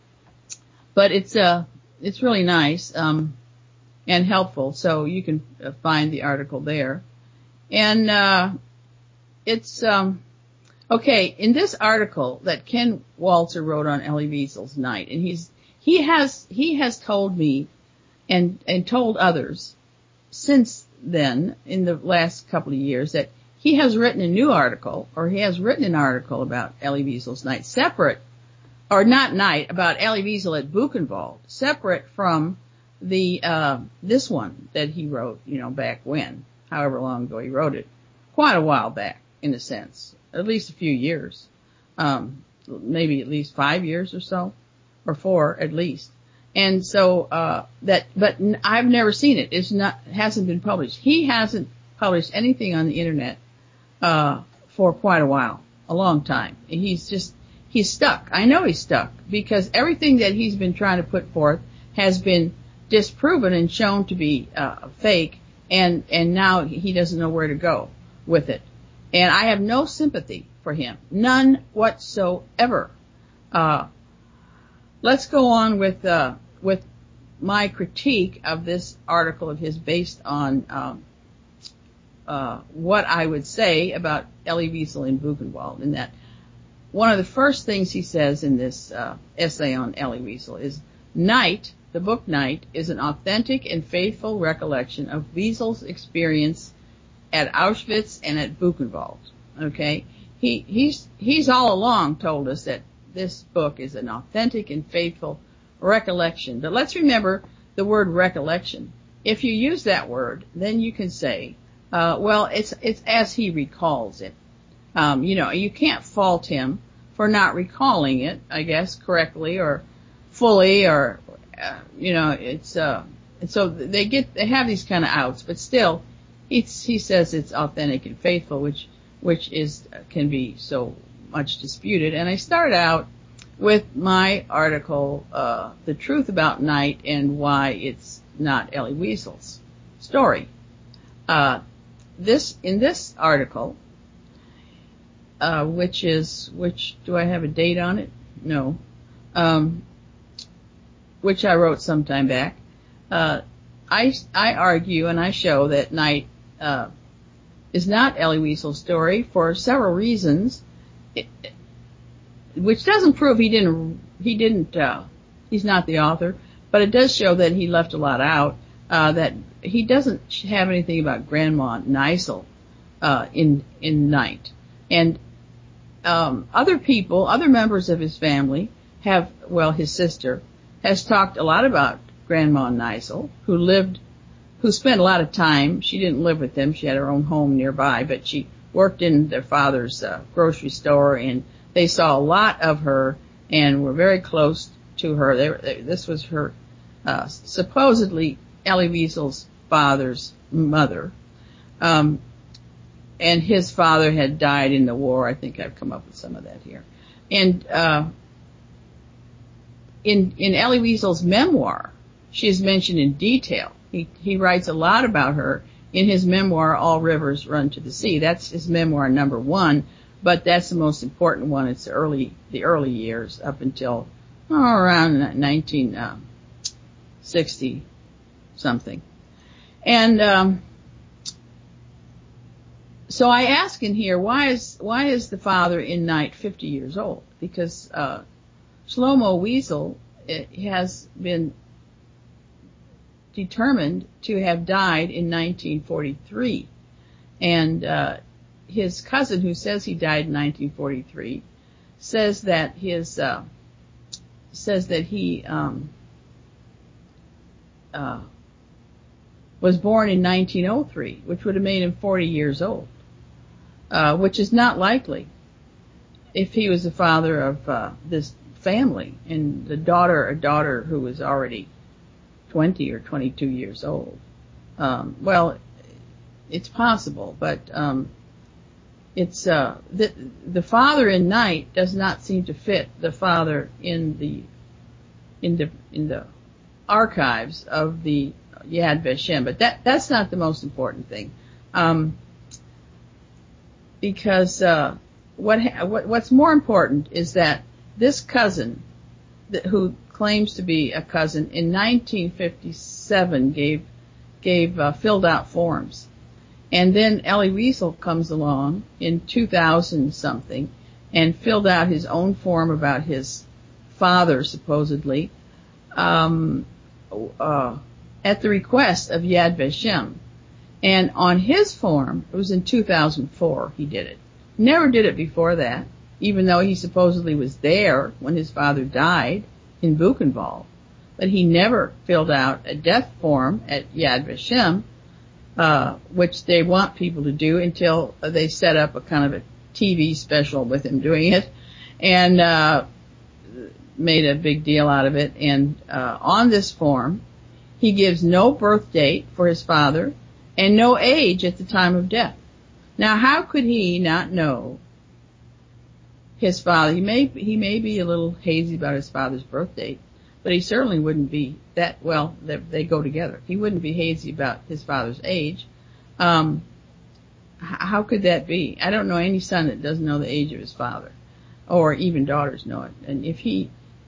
But it's, uh, it's really nice. Um, and helpful, so you can uh, find the article there. And uh it's um okay, in this article that Ken Walser wrote on Elie Wiesel's night, and he's he has he has told me and and told others since then in the last couple of years that he has written a new article, or he has written an article about Elie Wiesel's night, separate, or not night, about Elie Wiesel at Buchenwald, separate from the, uh, this one that he wrote, you know, back when, however long ago he wrote it, quite a while back, in a sense, at least a few years, um, maybe at least five years or so, or four at least. And so, uh, that, but I've never seen it. It's not, hasn't been published. He hasn't published anything on the internet, uh, for quite a while, a long time. He's just, he's stuck. I know he's stuck because everything that he's been trying to put forth has been disproven and shown to be uh, fake, and and now he doesn't know where to go with it. And I have no sympathy for him, none whatsoever. Uh, let's go on with uh, with my critique of this article of his, based on um, uh, what I would say about Elie Wiesel in Buchenwald. In that, one of the first things he says in this uh, essay on Elie Wiesel is, Night, the book Night, is an authentic and faithful recollection of Wiesel's experience at Auschwitz and at Buchenwald. Okay, he he's he's all along told us that this book is an authentic and faithful recollection. But let's remember the word recollection. If you use that word, then you can say, uh, well, it's it's as he recalls it. Um, you know, you can't fault him for not recalling it, I guess, correctly or fully, or uh, you know, it's uh, and so they get they have these kind of outs, but still, it's, he says it's authentic and faithful, which which is can be so much disputed. And I start out with my article, uh, The Truth About Night and Why It's Not Elie Wiesel's Story. Uh, this, in this article, uh, which is, which, do I have a date on it? No. Um, which I wrote some time back, uh, I, I argue and I show that Night, uh, is not Elie Wiesel's story for several reasons. It, which doesn't prove he didn't, he didn't, uh, he's not the author, but it does show that he left a lot out, uh, that he doesn't have anything about Grandma Neisel, uh, in, in Night. And, um, other people, other members of his family have, well, his sister has talked a lot about Grandma Neisel, who lived, who spent a lot of time, she didn't live with them, she had her own home nearby, but she worked in their father's, uh, grocery store, and they saw a lot of her and were very close to her. They were, they, this was her, uh, supposedly Elie Wiesel's father's mother. Um, and his father had died in the war. I think I've come up with some of that here. And, uh, in, in Elie Wiesel's memoir, she is mentioned in detail. He, he writes a lot about her in his memoir, All Rivers Run to the Sea. That's his memoir number one. But that's the most important one. It's the early, the early years up until oh, around nineteen sixty something. And um, so I ask in here, why is why is the father in Night fifty years old? Because uh, Shlomo Wiesel has been determined to have died in nineteen forty-three, and uh, his cousin, who says he died in nineteen forty-three, says that his uh, says that he um, uh, was born in nineteen oh three, which would have made him forty years old, uh, which is not likely if he was the father of uh, this family, and the daughter, a daughter who was already twenty or twenty-two years old. Um, well, it's possible, but um, it's uh, the the father in Night does not seem to fit the father in the in the in the archives of the Yad Vashem. But that that's not the most important thing, um, because uh, what, ha- what what's more important is that this cousin, that, who claims to be a cousin, in nineteen fifty-seven gave gave uh, filled out forms. And then Elie Wiesel comes along in two thousand something and filled out his own form about his father, supposedly, um, uh, at the request of Yad Vashem. And on his form, it was in two thousand four he did it. Never did it before that, even though he supposedly was there when his father died in Buchenwald. But he never filled out a death form at Yad Vashem, Uh, which they want people to do until they set up a kind of a T V special with him doing it, and uh, made a big deal out of it. And uh, on this form, he gives no birth date for his father and no age at the time of death. Now, how could he not know his father? He may he may be a little hazy about his father's birth date, but he certainly wouldn't be that, well, they, they go together. He wouldn't be hazy about his father's age. Um, how could that be? I don't know any son that doesn't know the age of his father, or even daughters know it. And if he,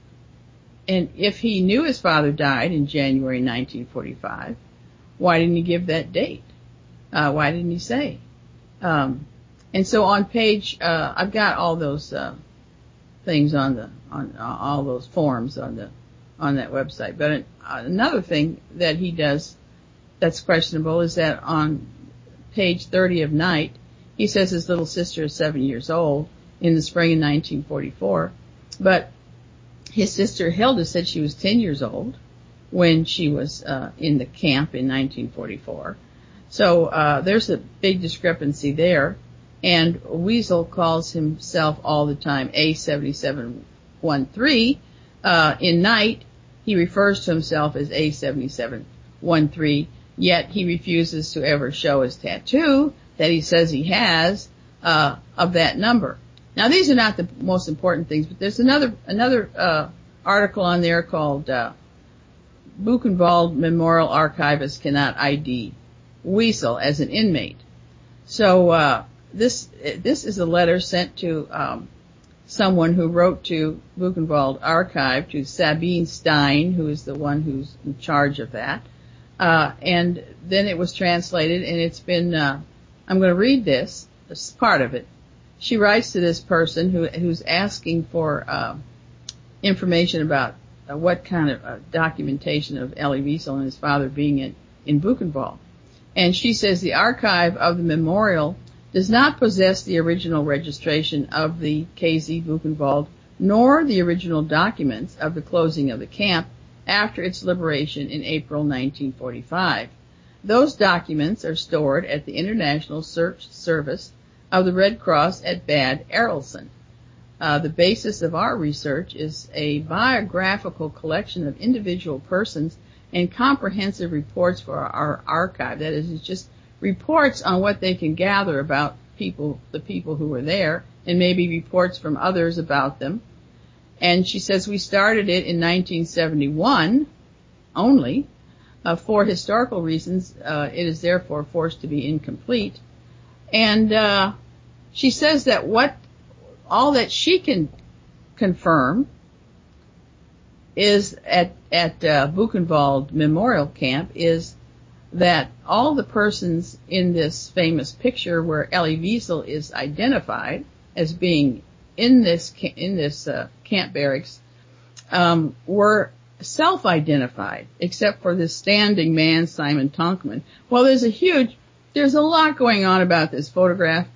and if he knew his father died in January nineteen forty-five, why didn't he give that date? Uh, why didn't he say? Um, and so on page, uh, I've got all those, uh, things on the, on uh, all those forms on the, on that website. But uh, another thing that he does that's questionable is that on page thirty of Night, he says his little sister is seven years old in the spring of nineteen forty-four, but his sister Hilda said she was ten years old when she was uh, in the camp in nineteen forty-four. So uh, there's a big discrepancy there. And Weasel calls himself all the time A seventy-seven thirteen. Uh, in Night, he refers to himself as A seventy-seven thirteen, yet he refuses to ever show his tattoo that he says he has uh, of that number. Now, these are not the most important things, but there's another another uh, article on there called uh, Buchenwald Memorial Archivist Cannot I D Weasel as an Inmate. So uh, this this is a letter sent to um, someone who wrote to Buchenwald Archive, to Sabine Stein, who is the one who's in charge of that. Uh, and then it was translated, and it's been, uh, I'm going to read this, this is part of it. She writes to this person who, who's asking for, uh, information about uh, what kind of uh, documentation of Elie Wiesel and his father being in, in Buchenwald. And she says the archive of the memorial does not possess the original registration of the K Z Buchenwald, nor the original documents of the closing of the camp after its liberation in April nineteen forty-five. Those documents are stored at the International Search Service of the Red Cross at Bad Arolsen. Uh, the basis of our research is a biographical collection of individual persons and comprehensive reports for our, our archive. That is, it's just reports on what they can gather about people, the people who were there, and maybe reports from others about them. And she says we started it in nineteen seventy-one only. Uh, for historical reasons, uh, it is therefore forced to be incomplete. And uh, she says that what all that she can confirm is at at uh, Buchenwald Memorial Camp is that all the persons in this famous picture where Elie Wiesel is identified as being in this in this uh, camp barracks um, were self-identified, except for this standing man, Simon Tonkman. Well, there's a huge, there's a lot going on about this photograph,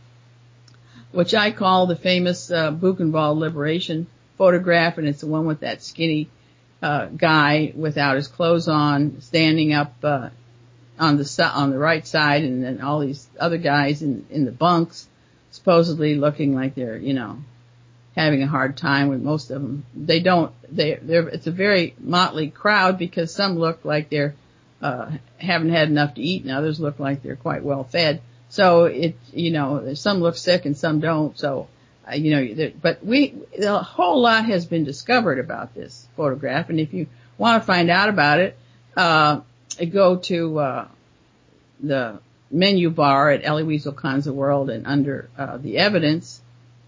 which I call the famous uh, Buchenwald liberation photograph, and it's the one with that skinny uh, guy without his clothes on, standing up uh, on the on the right side, and then all these other guys in in the bunks, supposedly looking like they're, you know, having a hard time. With most of them, they don't. They they're. It's a very motley crowd because some look like they're uh haven't had enough to eat, and others look like they're quite well fed. So it, you know, some look sick and some don't. So, uh, you know, but we, a whole lot has been discovered about this photograph, and if you want to find out about it, uh, go to uh the menu bar at Elie Wiesel Kanza World, and under uh the evidence,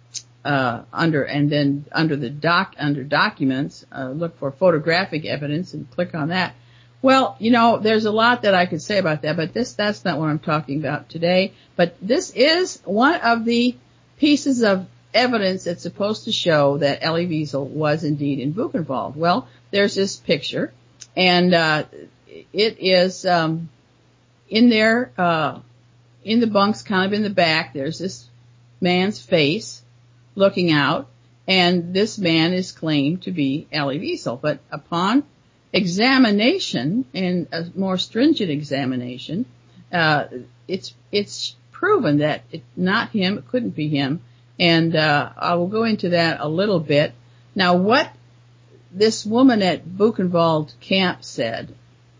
uh under and then under the doc under documents, uh look for photographic evidence and click on that. Well, you know, there's a lot that I could say about that, but this that's not what I'm talking about today. But this is one of the pieces of evidence that's supposed to show that Elie Wiesel was indeed in Buchenwald. Well, there's this picture, and uh it is um in there, uh, in the bunks, kind of in the back, there's this man's face looking out, and this man is claimed to be Elie Wiesel. But upon examination, and a more stringent examination, uh, it's, it's proven that it's not him, it couldn't be him, and, uh, I will go into that a little bit. Now, what this woman at Buchenwald camp said,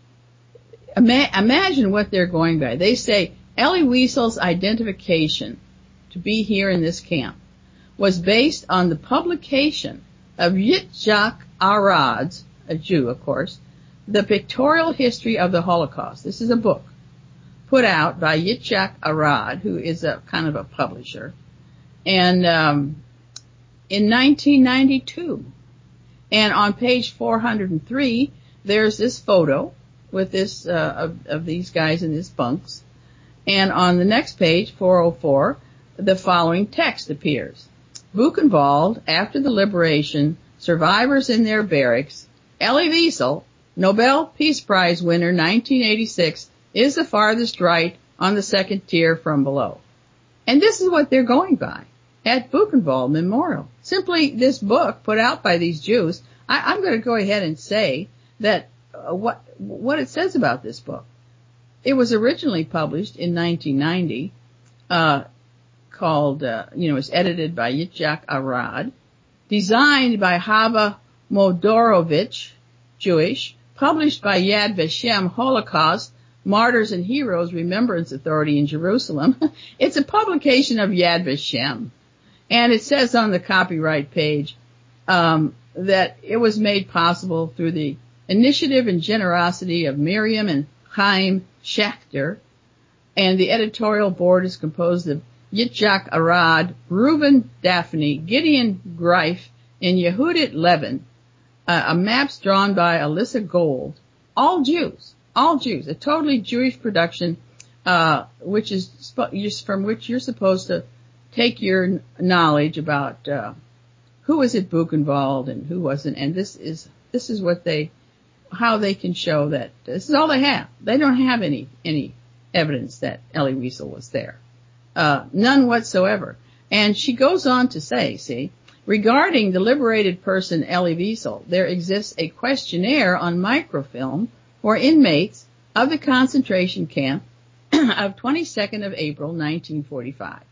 Ima- imagine what they're going by. They say Elie Wiesel's identification to be here in this camp was based on the publication of Yitzhak Arad's, a Jew, of course, The Pictorial History of the Holocaust. This is a book put out by Yitzhak Arad, who is a kind of a publisher, and um, in nineteen ninety-two. And on page four hundred three, there's this photo with this uh, of, of these guys in these bunks. And on the next page, four oh four, the following text appears. Buchenwald, after the liberation, survivors in their barracks, Elie Wiesel, Nobel Peace Prize winner nineteen eighty-six, is the farthest right on the second tier from below. And this is what they're going by at Buchenwald Memorial. Simply this book put out by these Jews. I, I'm going to go ahead and say that uh, what what it says about this book. It was originally published in nineteen ninety, uh, called, uh, you know, it's edited by Yitzhak Arad, designed by Hava Modorovich, Jewish, published by Yad Vashem Holocaust, Martyrs and Heroes Remembrance Authority in Jerusalem. It's a publication of Yad Vashem. And it says on the copyright page um, that it was made possible through the initiative and generosity of Miriam and Chaim Schachter, and the editorial board is composed of Yitzhak Arad, Reuven Daphne, Gideon Greif, and Yehudit Levin. Uh, a maps drawn by Alyssa Gold. All Jews, all Jews, a totally Jewish production, uh, which is from which you're supposed to take your knowledge about uh, who was at Buchenwald and who wasn't. And this is this is what they, how they can show that this is all they have. They don't have any any evidence that Elie Wiesel was there, uh, none whatsoever. And she goes on to say, see, regarding the liberated person Elie Wiesel, there exists a questionnaire on microfilm for inmates of the concentration camp of twenty-second of April, nineteen forty-five.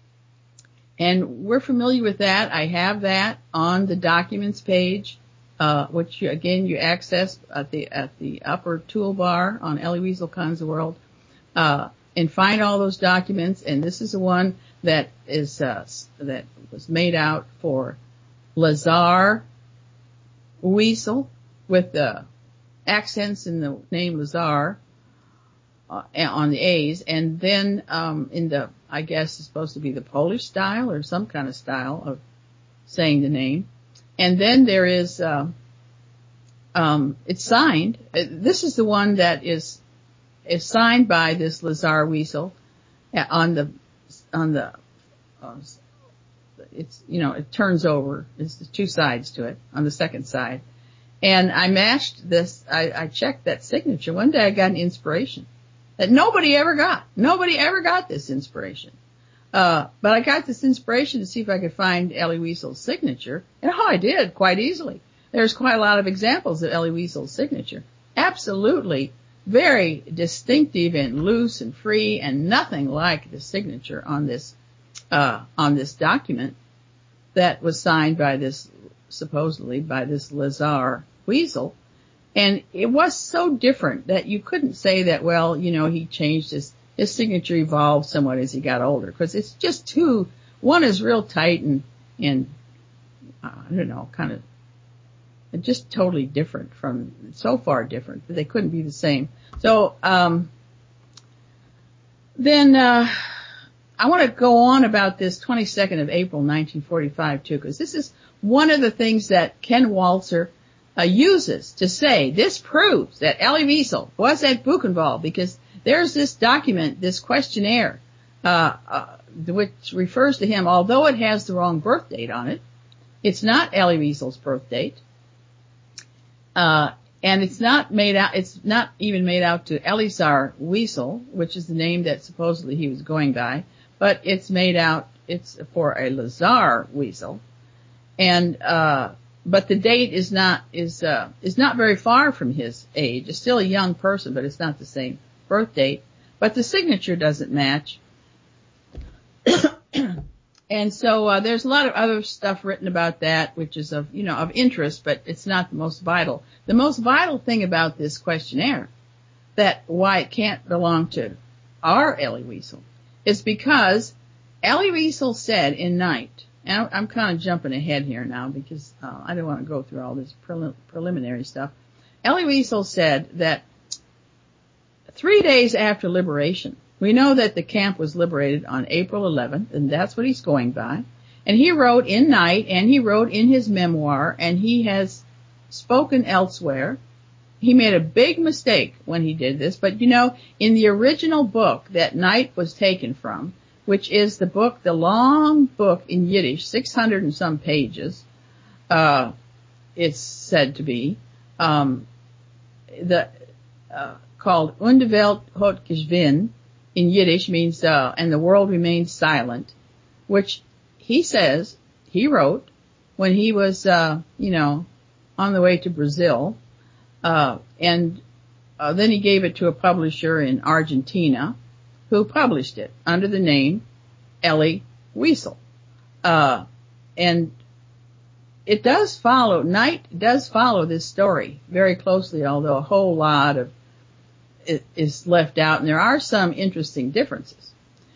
And we're familiar with that. I have that on the documents page, uh, which you, again you access at the at the upper toolbar on Elie Wiesel Cons the World, uh, and find all those documents. And this is the one that is uh, that was made out for Lazar Wiesel with the accents in the name Lazar uh, on the A's, and then um, in the, I guess it's supposed to be the Polish style or some kind of style of saying the name. And then there is, uh, um, it's signed. This is the one that is is signed by this Lazar Wiesel on the on the. Uh, it's, you know, it turns over. There's two sides to it on the second side. And I matched this. I, I checked that signature. One day I got an inspiration that nobody ever got. Nobody ever got this inspiration. Uh, but I got this inspiration to see if I could find Elie Wiesel's signature. And oh, I did quite easily. There's quite a lot of examples of Elie Wiesel's signature. Absolutely very distinctive and loose and free, and nothing like the signature on this uh, on this document that was signed by this, supposedly by this Lazar Wiesel. And it was so different that you couldn't say that, well, you know, he changed his, his signature evolved somewhat as he got older, because it's just too, one is real tight and, and, uh, I don't know, kind of, just totally different from, so far different that they couldn't be the same. So, um, then, uh, I want to go on about this twenty-second of April, nineteen forty-five too, because this is one of the things that Ken Walzer uh, uses to say this proves that Elie Wiesel was at Buchenwald, because there's this document, this questionnaire, uh, uh, which refers to him, although it has the wrong birth date on it. It's not Elie Wiesel's birth date. Uh, and it's not made out, it's not even made out to Eliezer Wiesel, which is the name that supposedly he was going by, but it's made out, it's for a Lazar Wiesel. And, uh, but the date is not, is, uh, is not very far from his age. It's still a young person, but it's not the same birth date. But the signature doesn't match. And so, uh, there's a lot of other stuff written about that, which is of, you know, of interest, but it's not the most vital. The most vital thing about this questionnaire, that why it can't belong to our Elie Wiesel, is because Elie Wiesel said in night, and I'm, I'm kind of jumping ahead here now because uh, I don't want to go through all this prelim- preliminary stuff. Elie Wiesel said that three days after liberation, we know that the camp was liberated on April eleventh, and that's what he's going by. And he wrote in Night, and he wrote in his memoir, and he has spoken elsewhere. He made a big mistake when he did this, but you know, in the original book that Night was taken from, which is the book, the long book in Yiddish, six hundred and some pages, uh, it's said to be, um, the, uh, called Und die Welt hat geschwiegen, in Yiddish means, uh, and the world remains silent, which he says he wrote when he was, uh, you know, on the way to Brazil, uh, and, uh, then he gave it to a publisher in Argentina who published it under the name Elie Wiesel. Uh, and it does follow, Night does follow this story very closely, although a whole lot of it is left out, and there are some interesting differences.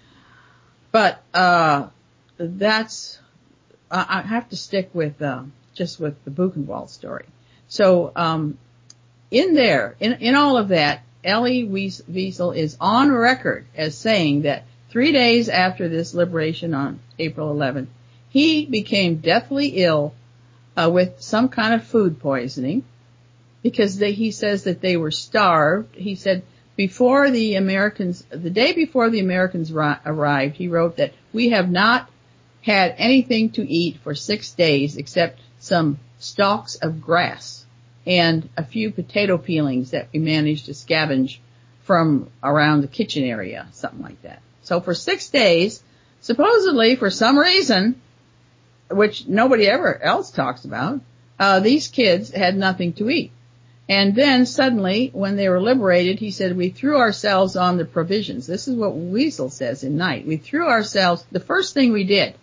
But, uh, that's, I have to stick with, uh, just with the Buchenwald story. So, um, in there, in, in all of that, Elie Wiesel is on record as saying that three days after this liberation on April eleventh, he became deathly ill uh, with some kind of food poisoning because they, he says that they were starved. He said before the Americans, the day before the Americans ri- arrived, he wrote that we have not had anything to eat for six days except some stalks of grass and a few potato peelings that we managed to scavenge from around the kitchen area, something like that. So for six days, supposedly for some reason, which nobody ever else talks about, uh, these kids had nothing to eat. And then suddenly, when they were liberated, he said, we threw ourselves on the provisions. This is what Wiesel says in Night. We threw ourselves, the first thing we did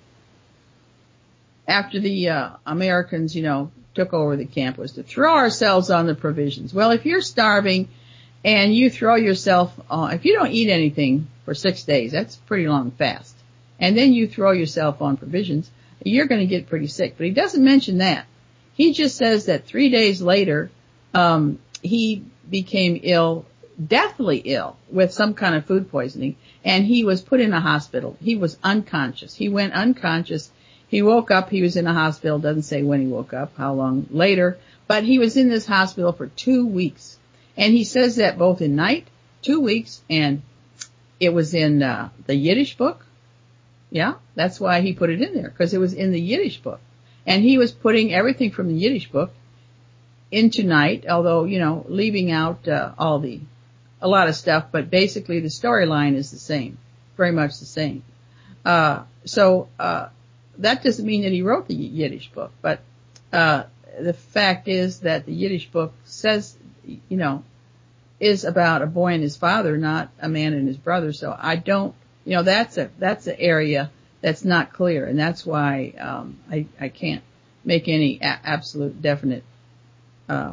after the uh, Americans, you know, took over the camp was to throw ourselves on the provisions. Well, if you're starving and you throw yourself on, if you don't eat anything for six days, that's pretty long fast. And then you throw yourself on provisions, you're going to get pretty sick. But he doesn't mention that. He just says that three days later, um, he became ill, deathly ill with some kind of food poisoning, and he was put in a hospital. He was unconscious. He went unconscious. He woke up, he was in a hospital, doesn't say when he woke up, how long later, but he was in this hospital for two weeks. And he says that both in Night, two weeks, and it was in uh, the Yiddish book. Yeah, that's why he put it in there, because it was in the Yiddish book. And he was putting everything from the Yiddish book into Night, although, you know, leaving out uh, all the, a lot of stuff, but basically the storyline is the same, very much the same. Uh, so, uh, that doesn't mean that he wrote the Yiddish book, but uh the fact is that the Yiddish book says, you know, is about a boy and his father, not a man and his brother. So I don't, you know, that's a that's an area that's not clear, and that's why um I I can't make any a- absolute definite uh,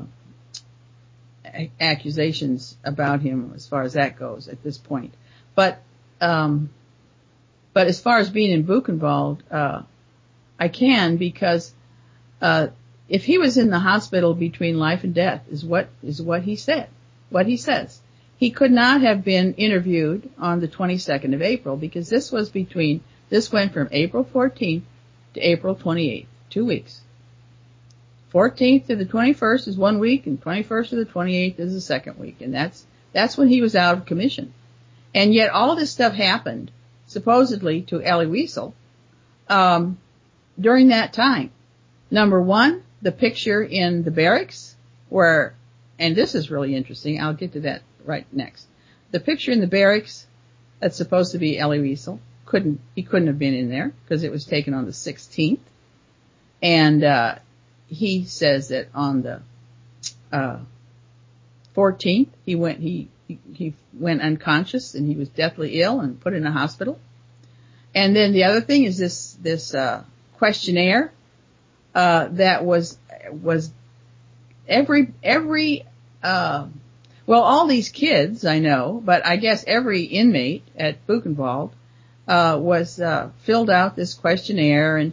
a- accusations about him as far as that goes at this point. But um but as far as being in Buchenwald, uh I can, because uh if he was in the hospital between life and death is what is what he said, what he says. He could not have been interviewed on the twenty-second of April, because this was between, this went from April fourteenth to April twenty-eighth, two weeks. fourteenth to the twenty-first is one week, and twenty-first to the twenty-eighth is the second week, and that's that's when he was out of commission. And yet all this stuff happened, supposedly, to Elie Wiesel, um during that time. Number one, the picture in the barracks where, and this is really interesting, I'll get to that right next. The picture in the barracks that's supposed to be Elie Wiesel, couldn't, he couldn't have been in there because it was taken on the sixteenth. And, uh, he says that on the, uh, fourteenth, he went, he, he, he went unconscious and he was deathly ill and put in a hospital. And then the other thing is this, this, uh, questionnaire, uh, that was, was every, every, uh, well, all these kids I know, but I guess every inmate at Buchenwald, uh, was, uh, filled out this questionnaire, and,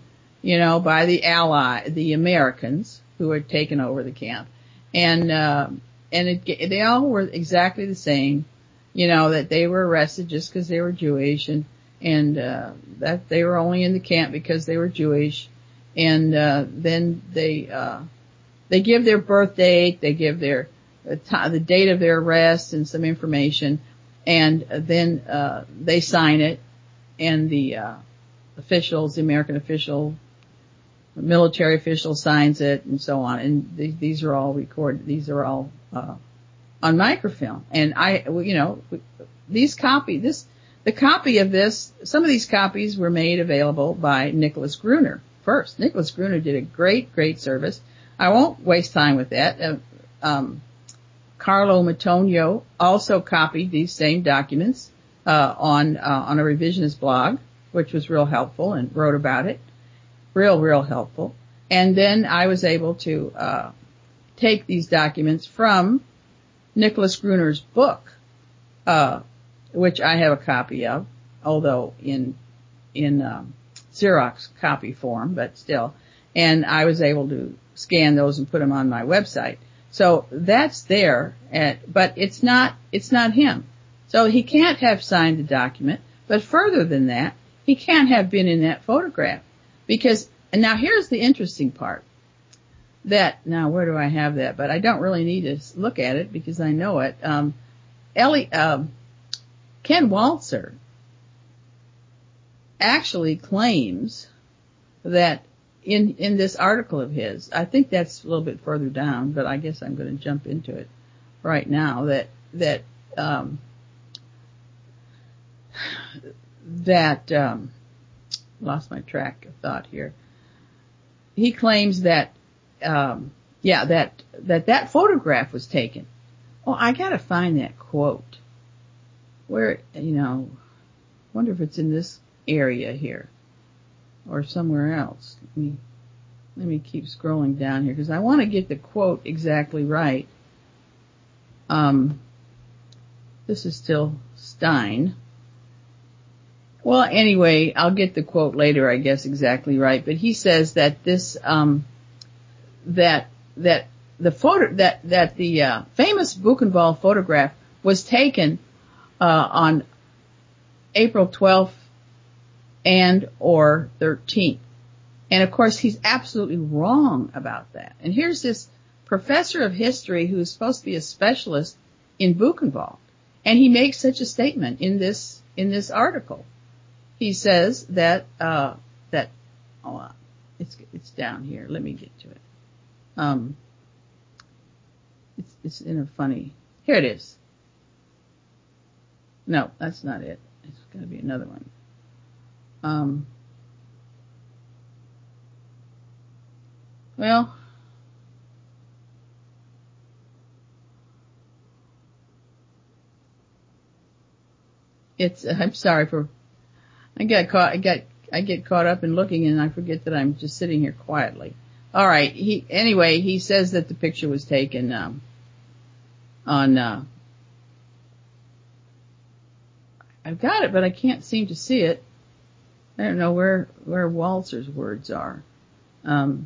you know, by the ally, the Americans who had taken over the camp. And, uh, and it, they all were exactly the same, you know, that they were arrested just because they were Jewish, and, and, uh, that they were only in the camp because they were Jewish. And, uh, then they, uh, they give their birth date, they give their, the, t- the date of their arrest and some information, and then, uh, they sign it, and the, uh, officials, the American official, the military official signs it, and so on. And th- these are all recorded, these are all, uh, on microfilm. And I, you know, these copy, this, the copy of this, some of these copies were made available by Nicholas Gruner first. Nicholas Gruner did a great, great service. I won't waste time with that. Uh, um, Carlo Matonio also copied these same documents, uh, on, uh, on a revisionist blog, which was real helpful, and wrote about it. Real, real helpful. And then I was able to, uh, take these documents from Nicholas Gruner's book, uh, which I have a copy of, although in, in, um, Xerox copy form, but still. And I was able to scan those and put them on my website. So that's there, at, but it's not, it's not him. So he can't have signed the document, but further than that, he can't have been in that photograph. Because, and now here's the interesting part. That, now where do I have that? But I don't really need to look at it because I know it. Um, Ellie, um, Ken Walzer actually claims that in, in this article of his, I think that's a little bit further down, but I guess I'm going to jump into it right now, that, that, um, that, um, lost my track of thought here. He claims that, um, yeah, that, that that photograph was taken. Oh, I gotta find that quote. Where, you know, wonder if it's in this area here or somewhere else. Let me, let me keep scrolling down here because I want to get the quote exactly right. Um, this is still Stein. Well, anyway, I'll get the quote later, I guess, exactly right. But he says that this, um, that, that the photo, that, that the, uh, famous Buchenwald photograph was taken, uh, on April twelfth and or thirteenth. And of course, he's absolutely wrong about that. And here's this professor of history who's supposed to be a specialist in Buchenwald. And he makes such a statement in this, in this article. He says that, uh, that, oh, it's, it's down here. Let me get to it. Um, it's, it's in a funny, here it is. No, that's not it. It's gotta be another one. Um, well, it's, I'm sorry for, I got caught, I got, I get caught up in looking and I forget that I'm just sitting here quietly. All right. He, anyway, he says that the picture was taken, um, on, uh, I've got it, but I can't seem to see it. I don't know where, where Walzer's words are. Um,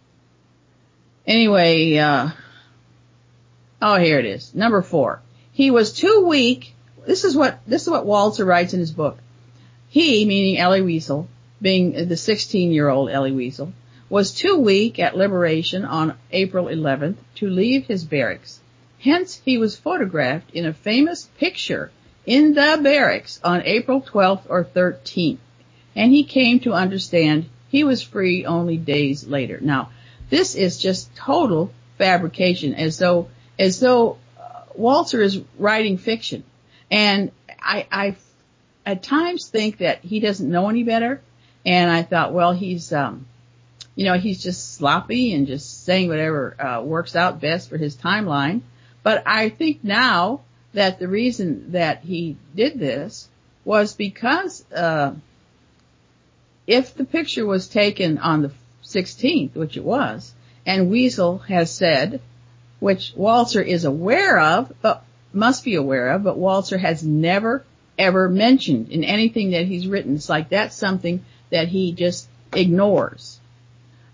anyway, uh, oh, here it is. Number four. He was too weak. This is what, this is what Walzer writes in his book. He, meaning Elie Wiesel, being the sixteen-year-old Elie Wiesel, was too weak at liberation on April eleventh to leave his barracks. Hence, he was photographed in a famous picture in the barracks on April twelfth or thirteenth. And he came to understand he was free only days later. Now, this is just total fabrication, as though, as though uh, Walzer is writing fiction. And I, I at times think that he doesn't know any better. And I thought, well, he's, um, you know, he's just sloppy and just saying whatever, uh, works out best for his timeline. But I think now that the reason that he did this was because, uh, if the picture was taken on the sixteenth, which it was, and Wiesel has said, which Walzer is aware of, but must be aware of, but Walzer has never, ever mentioned in anything that he's written. It's like that's something that he just ignores.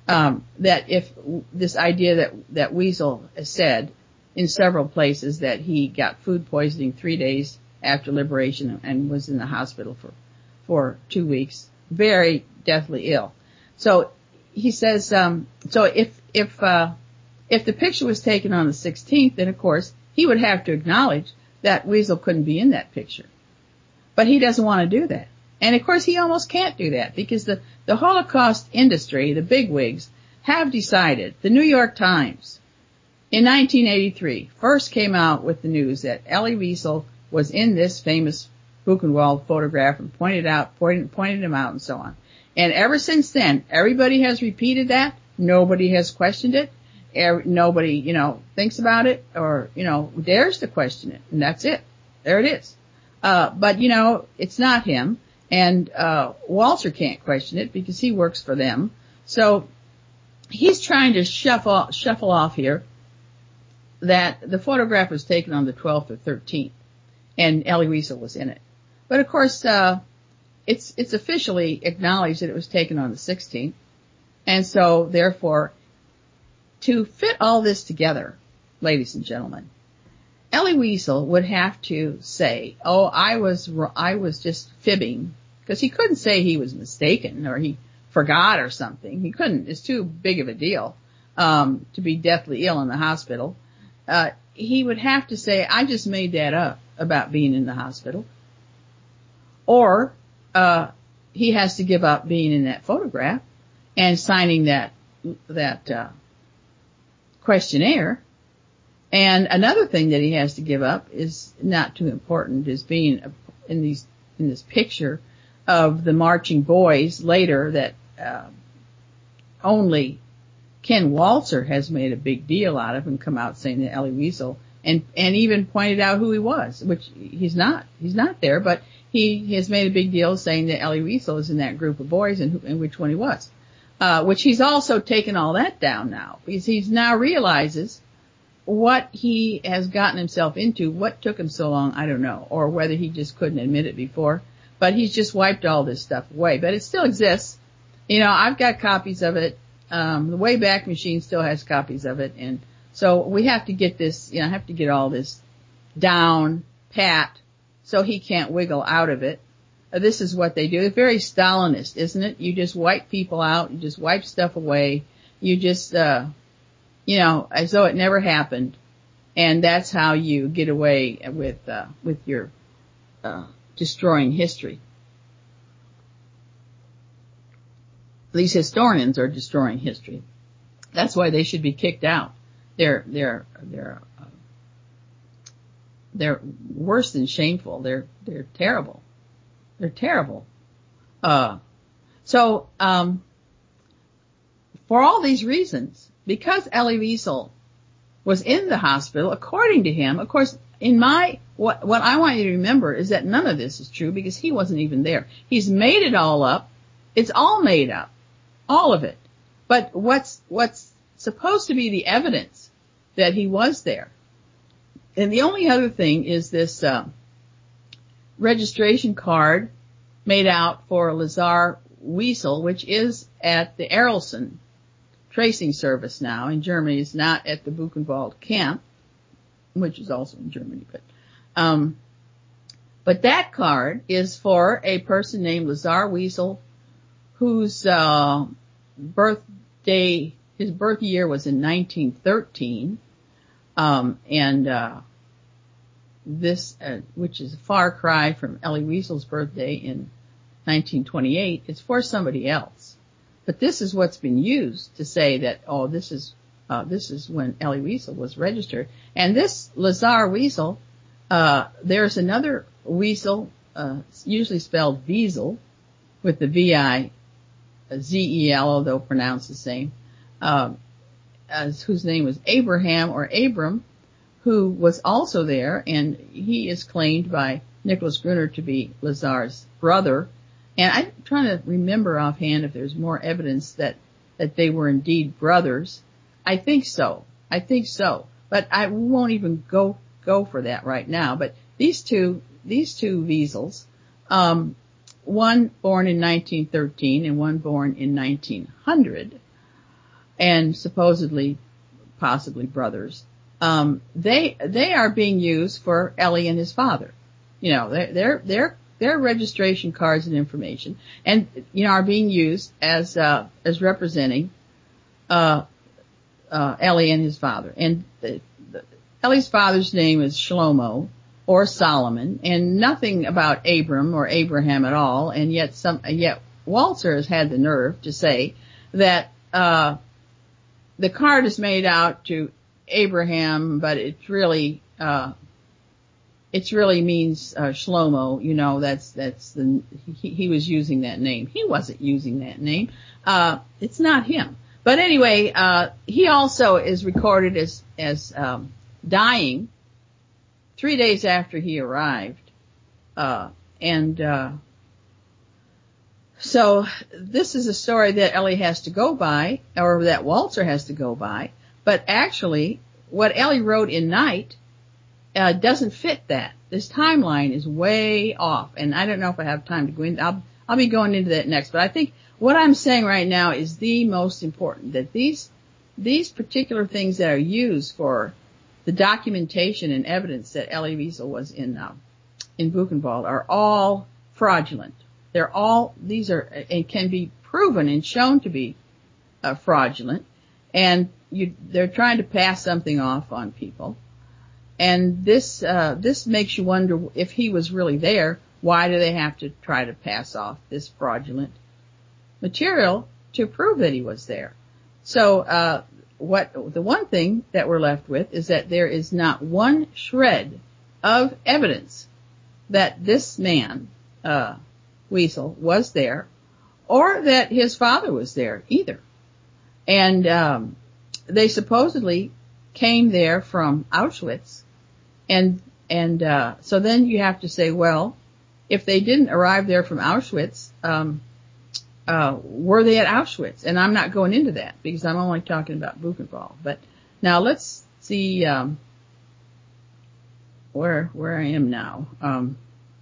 um, that if this idea that, that Weasel has said in several places that he got food poisoning three days after liberation and was in the hospital for, for two weeks, very deathly ill. So he says, um, so if, if, uh, if the picture was taken on the sixteenth, then of course he would have to acknowledge that Weasel couldn't be in that picture. But he doesn't want to do that. And of course he almost can't do that because the, the Holocaust industry, the bigwigs, have decided, the New York Times in nineteen eighty-three first came out with the news that Elie Wiesel was in this famous Buchenwald photograph and pointed out, pointed, pointed him out and so on. And ever since then, everybody has repeated that. Nobody has questioned it. Every, nobody, you know, thinks about it or, you know, dares to question it. And that's it. There it is. Uh, but, you know, it's not him. And, uh, Walter can't question it because he works for them. So he's trying to shuffle, shuffle off here that the photograph was taken on the twelfth or thirteenth and Elie Wiesel was in it. But of course, uh, it's, it's officially acknowledged that it was taken on the sixteenth. And so therefore, to fit all this together, ladies and gentlemen, Elie Wiesel would have to say, oh, I was, I was just fibbing, because he couldn't say he was mistaken or he forgot or something. He couldn't. It's too big of a deal, um, to be deathly ill in the hospital. Uh, he would have to say, I just made that up about being in the hospital. Or, uh, he has to give up being in that photograph and signing that, that, uh, questionnaire. And another thing that he has to give up is not too important, is being in these, in this picture of the marching boys later that, uh, only Ken Walzer has made a big deal out of and come out saying that Elie Wiesel and, and even pointed out who he was, which he's not, he's not there, but he has made a big deal saying that Elie Wiesel is in that group of boys and, who, and which one he was. Uh, which he's also taken all that down now because he's now realizes what he has gotten himself into. What took him so long, I don't know, or whether he just couldn't admit it before, but he's just wiped all this stuff away. But it still exists. You know, I've got copies of it. Um, the Wayback Machine still has copies of it. And so we have to get this, you know, have to get all this down, pat, so he can't wiggle out of it. Uh, this is what they do. It's very Stalinist, isn't it? You just wipe people out. You just wipe stuff away. You just, uh, you know, as though it never happened. And that's how you get away with, uh, with your, uh, destroying history. These historians are destroying history. That's why they should be kicked out. They're, they're, they're, uh, they're worse than shameful. They're, they're terrible. They're terrible. Uh, so, um, for all these reasons, because Elie Wiesel was in the hospital, according to him, of course, in my, what, what I want you to remember is that none of this is true because he wasn't even there. He's made it all up. It's all made up. All of it. But what's, what's supposed to be the evidence that he was there? And the only other thing is this, uh, registration card made out for Lazar Wiesel, which is at the Arelson tracing service now in Germany. It's not at the Buchenwald camp, which is also in Germany, but, um, but that card is for a person named Lazar Wiesel, whose, uh, birthday, his birth year was in nineteen thirteen, um, and, uh, this, uh, which is a far cry from Elie Wiesel's birthday in nineteen twenty-eight, it's for somebody else. But this is what's been used to say that, oh, this is, uh, this is when Elie Wiesel was registered. And this Lazar Wiesel, uh, there's another Wiesel, uh, usually spelled Wiesel, with the V I Z E L, although pronounced the same, uh, as, whose name was Abraham or Abram, who was also there, and he is claimed by Nicholas Gruner to be Lazar's brother. And I'm trying to remember offhand if there's more evidence that, that they were indeed brothers. I think so. I think so. But I won't even go, go for that right now. But these two, these two Wiesels, um, one born in nineteen thirteen and one born in nineteen hundred, and supposedly, possibly brothers, um, they they are being used for Ellie and his father. You know, they're they're they're their registration cards and information, and you know, are being used as uh, as representing uh, uh, Ellie and his father. And the, the, Ellie's father's name is Shlomo or Solomon, and nothing about Abram or Abraham at all. And yet, some yet Walzer has had the nerve to say that uh, the card is made out to Abraham, but it's really uh, It really means uh, Shlomo. You know, that's that's the he, he was using that name. He wasn't using that name. Uh, it's not him. But anyway, uh, he also is recorded as as um, dying three days after he arrived, uh, and uh, so this is a story that Ellie has to go by, or that Walzer has to go by. But actually, what Ellie wrote in Night Uh, doesn't fit that. This timeline is way off, and I don't know if I have time to go into. I'll, I'll be going into that next. But I think what I'm saying right now is the most important. That these these particular things that are used for the documentation and evidence that Elie Wiesel was in uh, in Buchenwald are all fraudulent. They're all these are and can be proven and shown to be uh, fraudulent, and you, they're trying to pass something off on people. And this, uh, this makes you wonder if he was really there, why do they have to try to pass off this fraudulent material to prove that he was there? So, uh, what, the one thing that we're left with is that there is not one shred of evidence that this man, uh, Wiesel was there, or that his father was there either. And, um, they supposedly came there from Auschwitz. And, and, uh, so then you have to say, well, if they didn't arrive there from Auschwitz, um, uh, were they at Auschwitz? And I'm not going into that because I'm only talking about Buchenwald. But now let's see, um, where, where I am now. Um,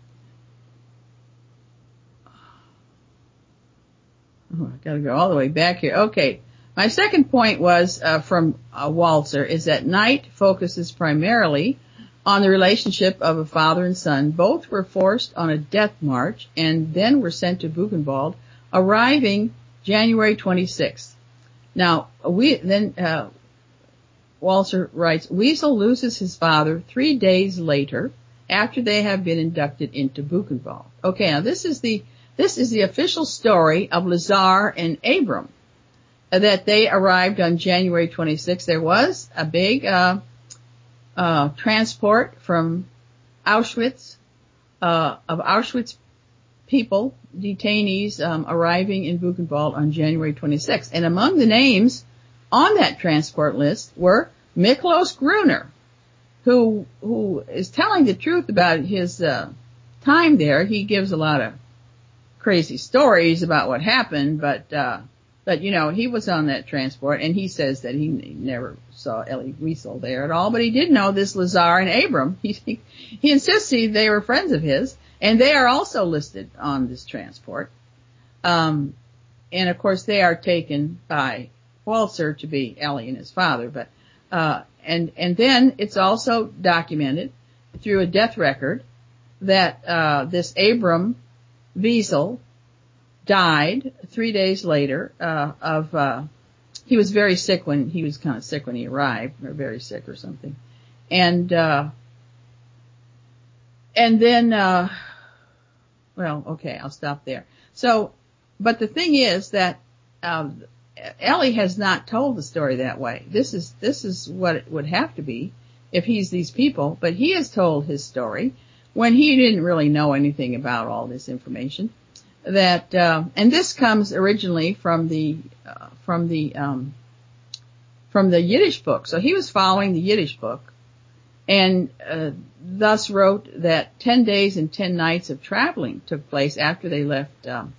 oh, I gotta go all the way back here. Okay. My second point was, uh, from, uh, Walzer is that Night focuses primarily on the relationship of a father and son. Both were forced on a death march and then were sent to Buchenwald, arriving January twenty-sixth. Now, we, then, uh, Walzer writes, Wiesel loses his father three days later after they have been inducted into Buchenwald. Okay, now this is the, this is the official story of Lazar and Abram, uh, that they arrived on January twenty-sixth. There was a big, uh, Uh, transport from Auschwitz, uh, of Auschwitz people, detainees, um, arriving in Buchenwald on January twenty-sixth. And among the names on that transport list were Miklos Gruner, who, who is telling the truth about his, uh, time there. He gives a lot of crazy stories about what happened, but, uh, but, you know, he was on that transport, and he says that he never saw Elie Wiesel there at all, but he did know this Lazar and Abram. He, he, he insists they were friends of his, and they are also listed on this transport. Um, and of course they are taken by Walzer to be Elie and his father, but, uh, and, and then it's also documented through a death record that, uh, this Abram Wiesel died three days later, uh, of, uh, he was very sick when, he was kind of sick when he arrived, or very sick or something. And, uh, and then, uh, well, okay, I'll stop there. So, but the thing is that, um, Elie has not told the story that way. This is, this is what it would have to be if he's these people, but he has told his story when he didn't really know anything about all this information. That, uh, and this comes originally from the, uh, from the, um, from the Yiddish book. So he was following the Yiddish book and, uh, thus wrote that ten days and ten nights of traveling took place after they left, um,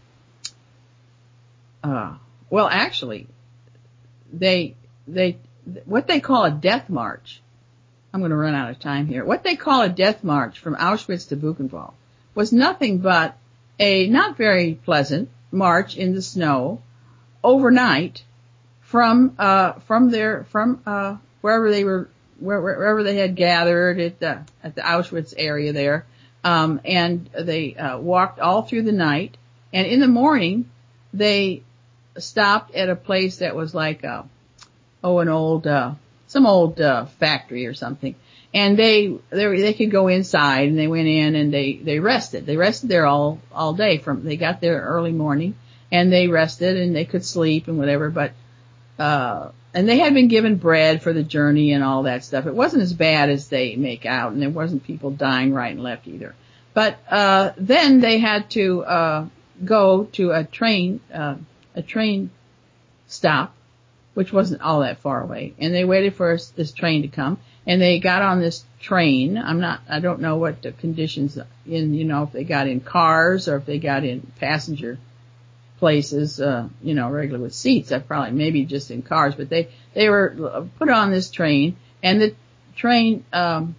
uh, well, actually, they, they, what they call a death march. I'm going to run out of time here. What they call a death march from Auschwitz to Buchenwald was nothing but a not very pleasant march in the snow overnight from uh, from their from uh, wherever they were wherever they had gathered at the at the Auschwitz area there, um, and they uh, walked all through the night. And in the morning, they stopped at a place that was like a, oh an old uh, some old uh, factory or something. And they, they, they could go inside, and they went in and they, they rested. They rested there all, all day from, they got there early morning and they rested and they could sleep and whatever, but, uh, and they had been given bread for the journey and all that stuff. It wasn't as bad as they make out, and there wasn't people dying right and left either. But, uh, then they had to, uh, go to a train, uh, a train stop, which wasn't all that far away, and they waited for this train to come. And they got on this train. I'm not, I don't know what the conditions in, you know, if they got in cars or if they got in passenger places, uh, you know, regular with seats. I probably, maybe just in cars, but they, they were put on this train, and the train, um,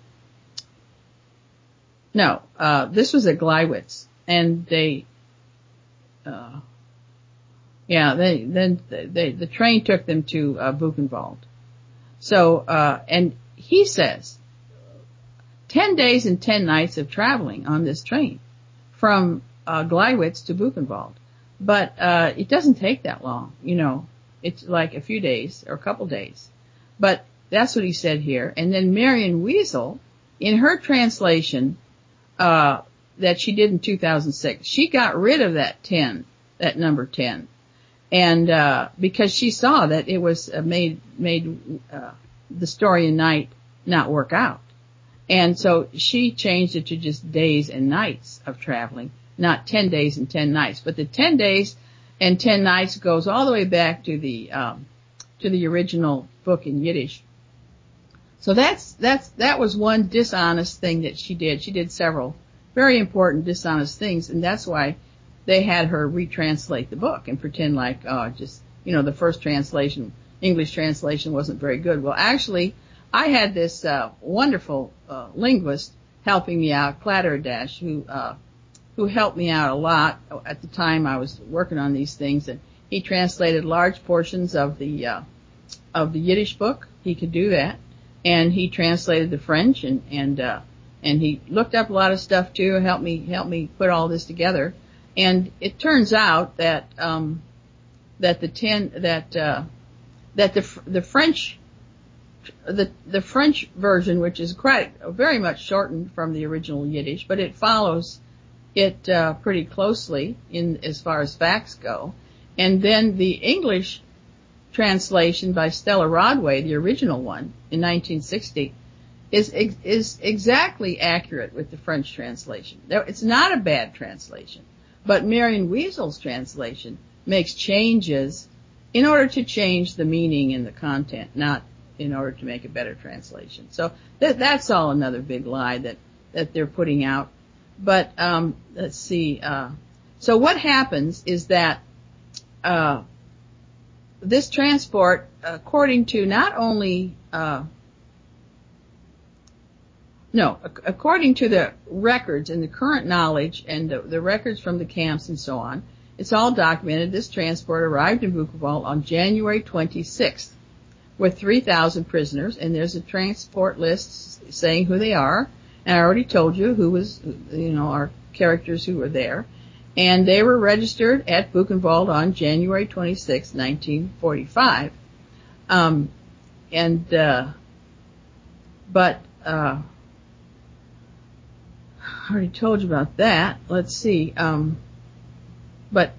no, uh, this was at Gleiwitz, and they, uh, yeah, they, then they, the train took them to, uh, Buchenwald. So, uh, and, he says, ten days and ten nights of traveling on this train from uh, Gleiwitz to Buchenwald. But uh, it doesn't take that long, you know. It's like a few days or a couple days. But that's what he said here. And then Marion Wiesel, in her translation uh, that she did in two thousand six, she got rid of that ten, that number ten. And uh, because she saw that it was uh, made, made uh, the story in night not work out. And so she changed it to just days and nights of traveling, not ten days and ten nights. But the ten days and ten nights goes all the way back to the, um, to the original book in Yiddish. So that's, that's, that was one dishonest thing that she did. She did several very important dishonest things, and that's why they had her retranslate the book and pretend like, oh, just, you know, the first translation, English translation wasn't very good. Well, actually, I had this, uh, wonderful, uh, linguist helping me out, Clatterdash, who, uh, who helped me out a lot at the time I was working on these things, and he translated large portions of the, uh, of the Yiddish book. He could do that. And he translated the French, and, and, uh, and he looked up a lot of stuff too, helped me, helped me put all this together. And it turns out that, um, that the ten, that, uh, that the, the French, the, the French version, which is quite, very much shortened from the original Yiddish, but it follows it, uh, pretty closely in, as far as facts go. And then the English translation by Stella Rodway, the original one in nineteen sixty, is, is exactly accurate with the French translation. It's not a bad translation. But Marion Wiesel's translation makes changes in order to change the meaning and the content, not in order to make a better translation. So that, that's all another big lie that, that they're putting out. But, um, let's see, uh, so what happens is that, uh, this transport, according to not only, uh, No, according to the records and the current knowledge and the, the records from the camps and so on, it's all documented. This transport arrived in Buchenwald on January twenty-sixth with three thousand prisoners, and there's a transport list saying who they are. And I already told you who was, you know, our characters who were there. And they were registered at Buchenwald on January twenty-sixth, nineteen forty-five. Um, and, uh, but, uh, I already told you about that. Let's see. Um, but,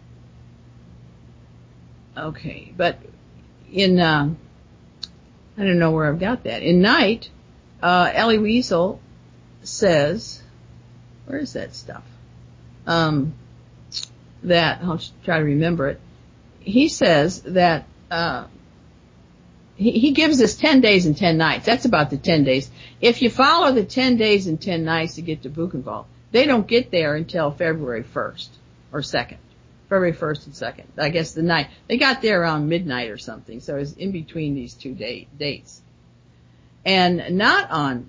okay. But in, uh, I don't know where I've got that. In night, uh, Elie Wiesel says, where is that stuff? Um, that, I'll try to remember it. He says that, uh, He, he gives us ten days and ten nights. That's about the ten days. If you follow the ten days and ten nights to get to Buchenwald, they don't get there until February first or second. February first and second. I guess the night. They got there around midnight or something, so it's in between these two date, dates. And not on,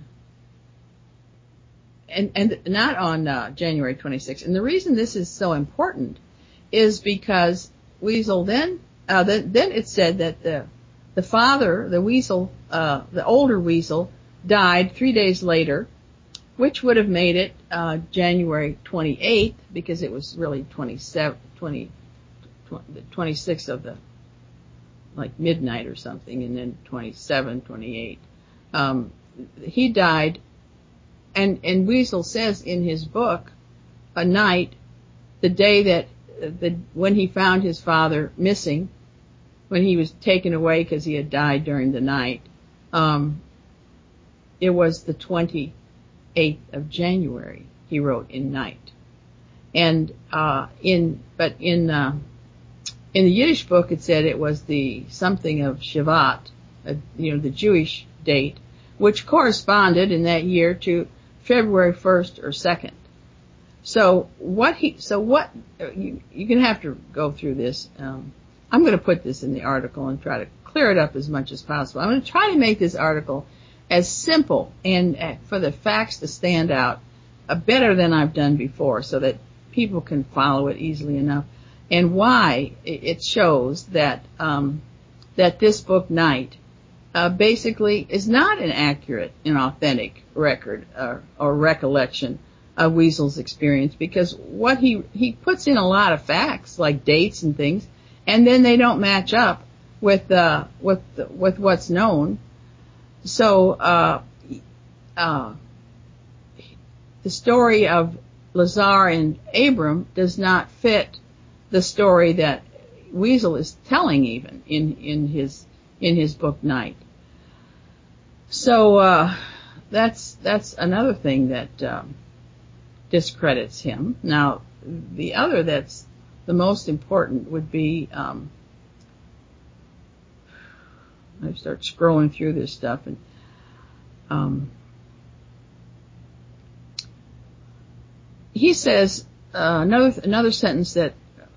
and, and not on, uh, January twenty-sixth. And the reason this is so important is because Wiesel then uh, then, then it said that the the father, the weasel, uh, the older weasel, died three days later, which would have made it uh, January twenty-eighth, because it was really twenty-seven, twenty, the twenty-sixth of the, like midnight or something, and then twenty-seven, twenty-eight. Um, he died, and, and Weasel says in his book, a night, the day that, the, when he found his father missing, when he was taken away because he had died during the night, um, it was the twenty-eighth of January, he wrote in night. And, uh, in, but in, uh, in the Yiddish book it said it was the something of Shavat, uh, you know, the Jewish date, which corresponded in that year to February first or second. So what he, so what, you, you're going to have to go through this. Um, I'm going to put this in the article and try to clear it up as much as possible. I'm going to try to make this article as simple and uh, for the facts to stand out uh, better than I've done before, so that people can follow it easily enough. And why it shows that um, that this book, Night, uh, basically is not an accurate and authentic record or, or recollection of Weasel's experience, because what he he puts in a lot of facts like dates and things, and then they don't match up with uh, with with what's known. So uh, uh, the story of Lazar and Abram does not fit the story that Weasel is telling, even in in his in his book Night. So uh, that's that's another thing that um, discredits him. Now, the other that's the most important would be, um, I start scrolling through this stuff, and um, he says uh, another another sentence that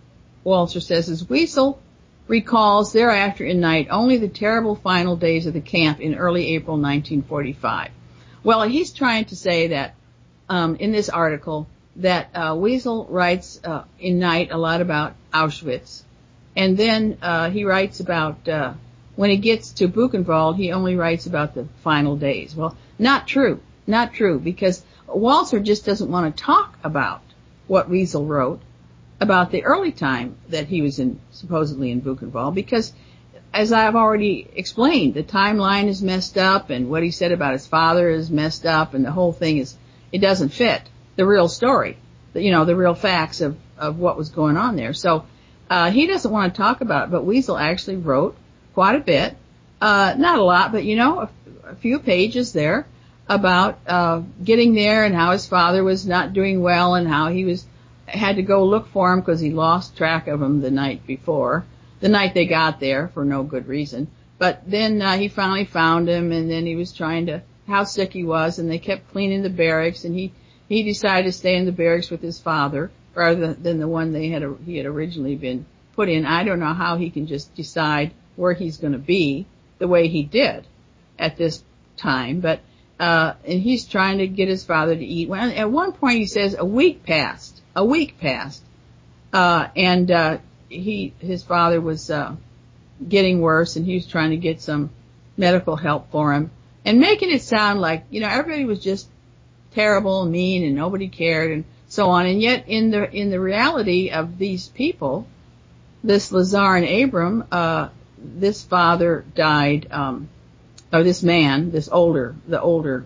Walzer says is, Weasel recalls thereafter in Night only the terrible final days of the camp in early April nineteen forty-five. Well, he's trying to say that um, in this article that uh, Weasel writes uh, in Night a lot about Auschwitz, and then uh, he writes about uh, when he gets to Buchenwald, he only writes about the final days. Well, not true, not true, because Walzer just doesn't want to talk about what Weasel wrote about the early time that he was in, supposedly in Buchenwald, because, as I've already explained, the timeline is messed up, and what he said about his father is messed up, and the whole thing is, it doesn't fit the real story, you know, the real facts of, of what was going on there. So, uh, he doesn't want to talk about it, but Weasel actually wrote quite a bit, uh, not a lot, but, you know, a, a few pages there about, uh, getting there and how his father was not doing well and how he was, had to go look for him because he lost track of him the night before, the night they got there for no good reason. But then uh, he finally found him, and then he was trying to, how sick he was, and they kept cleaning the barracks, and he, he decided to stay in the barracks with his father rather than the one they had, he had originally been put in. I don't know how he can just decide where he's going to be the way he did at this time, but, uh, and he's trying to get his father to eat. Well, at one point he says a week passed. A week passed, uh, and, uh, he, his father was, uh, getting worse, and he was trying to get some medical help for him, and making it sound like, you know, everybody was just terrible and mean, and nobody cared, and so on. And yet, in the, in the reality of these people, this Lazar and Abram, uh, this father died, um, or this man, this older, the older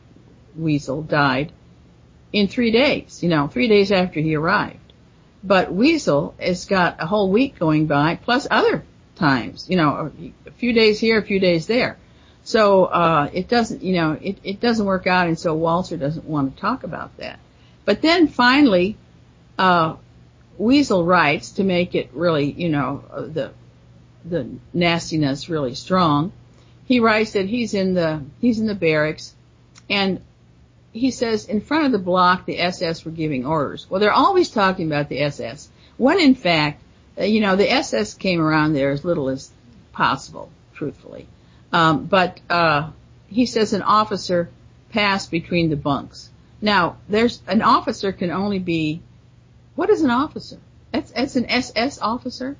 Weasel died in three days, you know, three days after he arrived. But Weasel has got a whole week going by, plus other times, you know, a few days here, a few days there. So, uh, it doesn't, you know, it, it doesn't work out, and so Walzer doesn't want to talk about that. But then finally, uh, Weasel writes, to make it really, you know, the, the nastiness really strong. He writes that he's in the, he's in the barracks, and he says, in front of the block, the S S were giving orders. Well, they're always talking about the S S, when in fact, you know, the S S came around there as little as possible, truthfully. Um, but, uh, he says an officer passed between the bunks. Now, there's, an officer can only be, what is an officer? That's, that's an S S officer?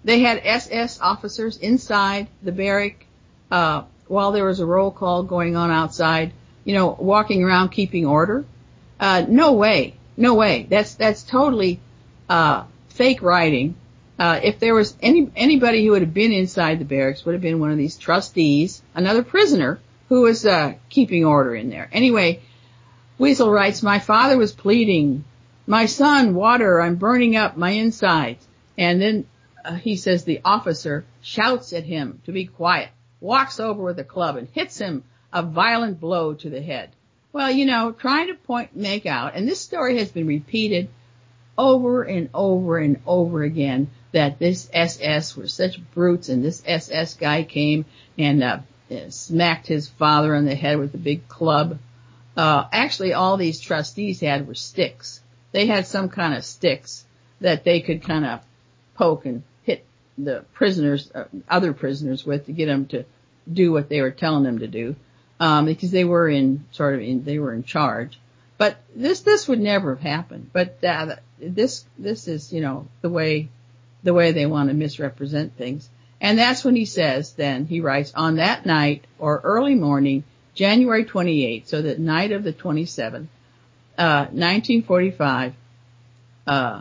They had S S officers inside the barrack uh, while there was a roll call going on outside, you know, walking around keeping order. Uh, no way. No way. That's that's totally uh, fake writing. Uh, if there was any anybody who would have been inside the barracks, would have been one of these trustees, another prisoner who was uh, keeping order in there. Anyway, Weasel writes, my father was pleading, my son, water, I'm burning up my insides. And then uh, he says the officer shouts at him to be quiet, walks over with a club and hits him a violent blow to the head. Well, you know, trying to point, make out, and this story has been repeated over and over and over again, that this S S were such brutes, and this S S guy came and uh, smacked his father on the head with a big club. Uh, actually, all these trustees had were sticks. They had some kind of sticks that they could kind of poke and hit the prisoners, uh, other prisoners with, to get them to do what they were telling them to do, um, because they were in sort of in, they were in charge. But this this would never have happened. But uh, this this is, you know, the way the way they want to misrepresent things. And that's when he says, then he writes, on that night or early morning, January twenty-eighth, so the night of the twenty-seventh, uh, nineteen forty-five, uh,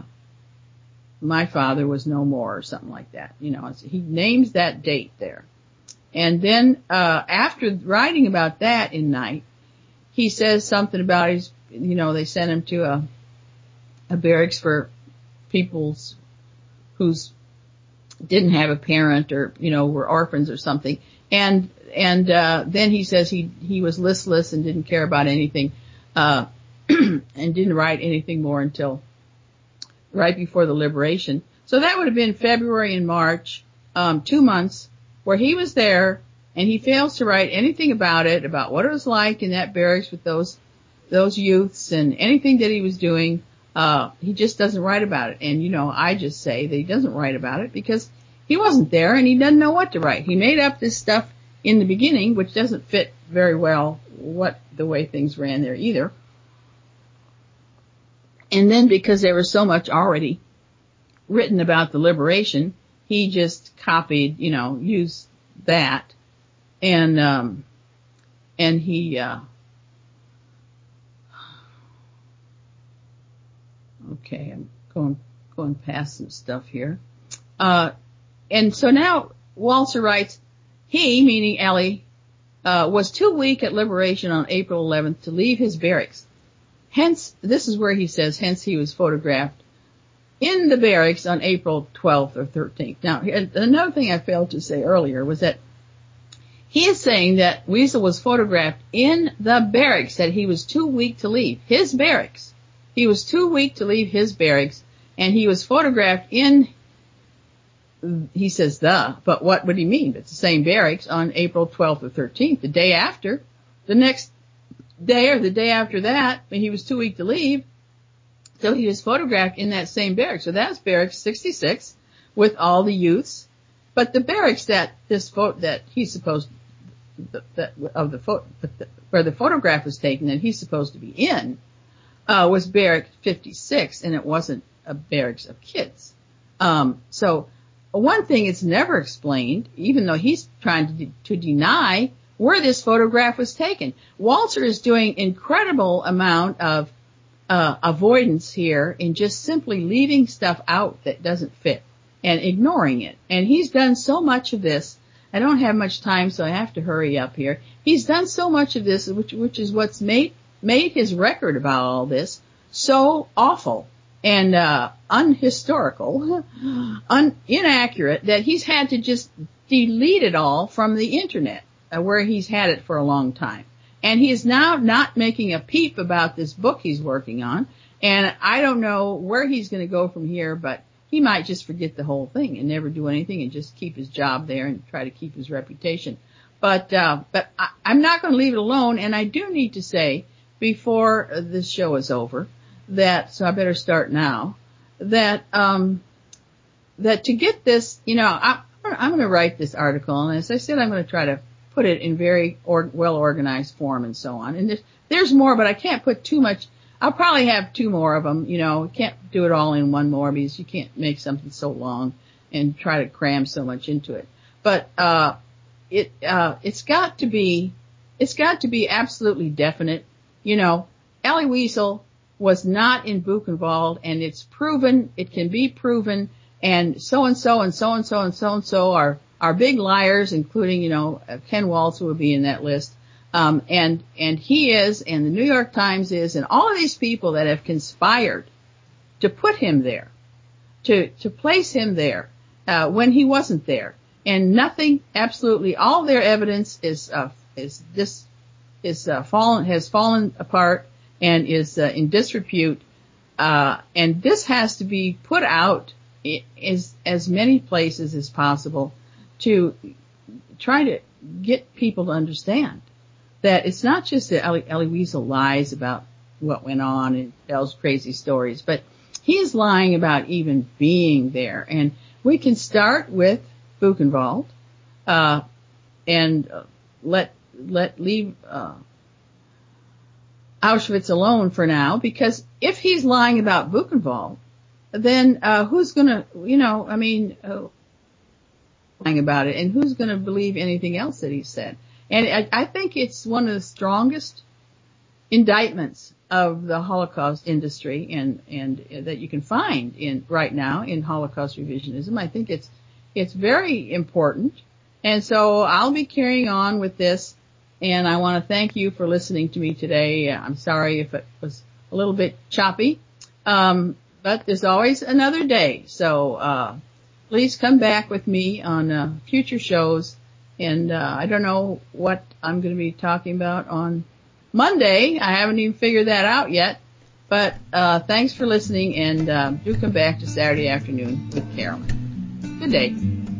my father was no more, or something like that. You know, he names that date there. And then, uh, after writing about that in night, he says something about his, you know, they sent him to a, a barracks for people's who's didn't have a parent, or, you know, were orphans or something. And, and, uh, then he says he, he was listless and didn't care about anything, uh, and didn't write anything more until right before the liberation. So that would have been February and March, um, two months where he was there, and he fails to write anything about it, about what it was like in that barracks with those, those youths and anything that he was doing. Uh, he just doesn't write about it. And, you know, I just say that he doesn't write about it because he wasn't there and he doesn't know what to write. He made up this stuff in the beginning, which doesn't fit very well what the way things ran there either. And then because there was so much already written about the liberation, he just copied, you know, used that. And, um, and he, uh, okay, I'm going, going past some stuff here. Uh, and so now Walzer writes, he, meaning Ellie, uh, was too weak at liberation on April eleventh to leave his barracks. Hence, this is where he says, hence he was photographed in the barracks on April twelfth or thirteenth. Now, another thing I failed to say earlier was that he is saying that Weasel was photographed in the barracks, that he was too weak to leave his barracks. He was too weak to leave his barracks, and he was photographed in, he says the, but what would he mean? It's the same barracks on April twelfth or thirteenth, the day after, the next day or the day after that, when he was too weak to leave. So he was photographed in that same barracks. So that's barracks sixty-six with all the youths. But the barracks that this photo, that he's supposed, that, of the photo, where the photograph was taken that he's supposed to be in, uh, was barracks fifty-six, and it wasn't a barracks of kids. Um, so one thing is never explained, even though he's trying to, de- to deny where this photograph was taken. Walzer is doing incredible amount of uh, avoidance here in just simply leaving stuff out that doesn't fit and ignoring it. And he's done so much of this. I don't have much time, so I have to hurry up here. He's done so much of this, which, which is what's made, made his record about all this so awful and, uh, unhistorical, un, inaccurate, that he's had to just delete it all from the internet, uh, where he's had it for a long time. And he is now not making a peep about this book he's working on. And I don't know where he's going to go from here, but he might just forget the whole thing and never do anything and just keep his job there and try to keep his reputation. But, uh, but I, I'm not going to leave it alone. And I do need to say before this show is over that, so I better start now, that, um, that to get this, you know, I, I'm going to write this article. And as I said, I'm going to try to put it in very or, well-organized form and so on. And there's, there's more, but I can't put too much. I'll probably have two more of them, you know, can't do it all in one more because you can't make something so long and try to cram so much into it. But, uh, it, uh, it's got to be, it's got to be absolutely definite. You know, Elie Wiesel was not in Buchenwald, and it's proven, it can be proven, and so-and-so and so-and-so and so-and-so are, are big liars, including, you know, Ken Waltz, who would be in that list. Um, and, and he is, and the New York Times is, and all of these people that have conspired to put him there, to, to place him there, uh, when he wasn't there. And nothing, absolutely, all their evidence is, uh, is this, is, uh, fallen, has fallen apart and is, uh, in disrepute. Uh, and this has to be put out as, as many places as possible to try to get people to understand that it's not just that Elie, Elie Wiesel lies about what went on and tells crazy stories, but he is lying about even being there. And we can start with Buchenwald, uh, and uh, let, let, leave, uh, Auschwitz alone for now, because if he's lying about Buchenwald, then, uh, who's gonna, you know, I mean, uh, lying about it, and who's gonna believe anything else that he said? And I, I think it's one of the strongest indictments of the Holocaust industry and, and uh, that you can find in, right now in Holocaust revisionism. I think it's, It's very important. And so I'll be carrying on with this. And I want to thank you for listening to me today. I'm sorry if it was a little bit choppy. Um, but there's always another day. So, uh, please come back with me on, uh, future shows. And, uh, I don't know what I'm going to be talking about on Monday. I haven't even figured that out yet. But, uh, thanks for listening, and, uh, do come back to Saturday Afternoon with Carolyn. Good day.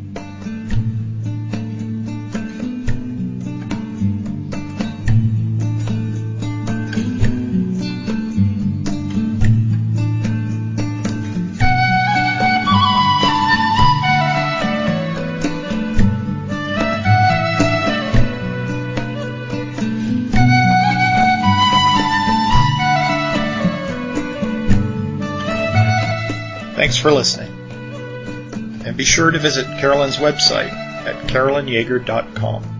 Thanks for listening. And be sure to visit Carolyn's website at carolyn yager dot com.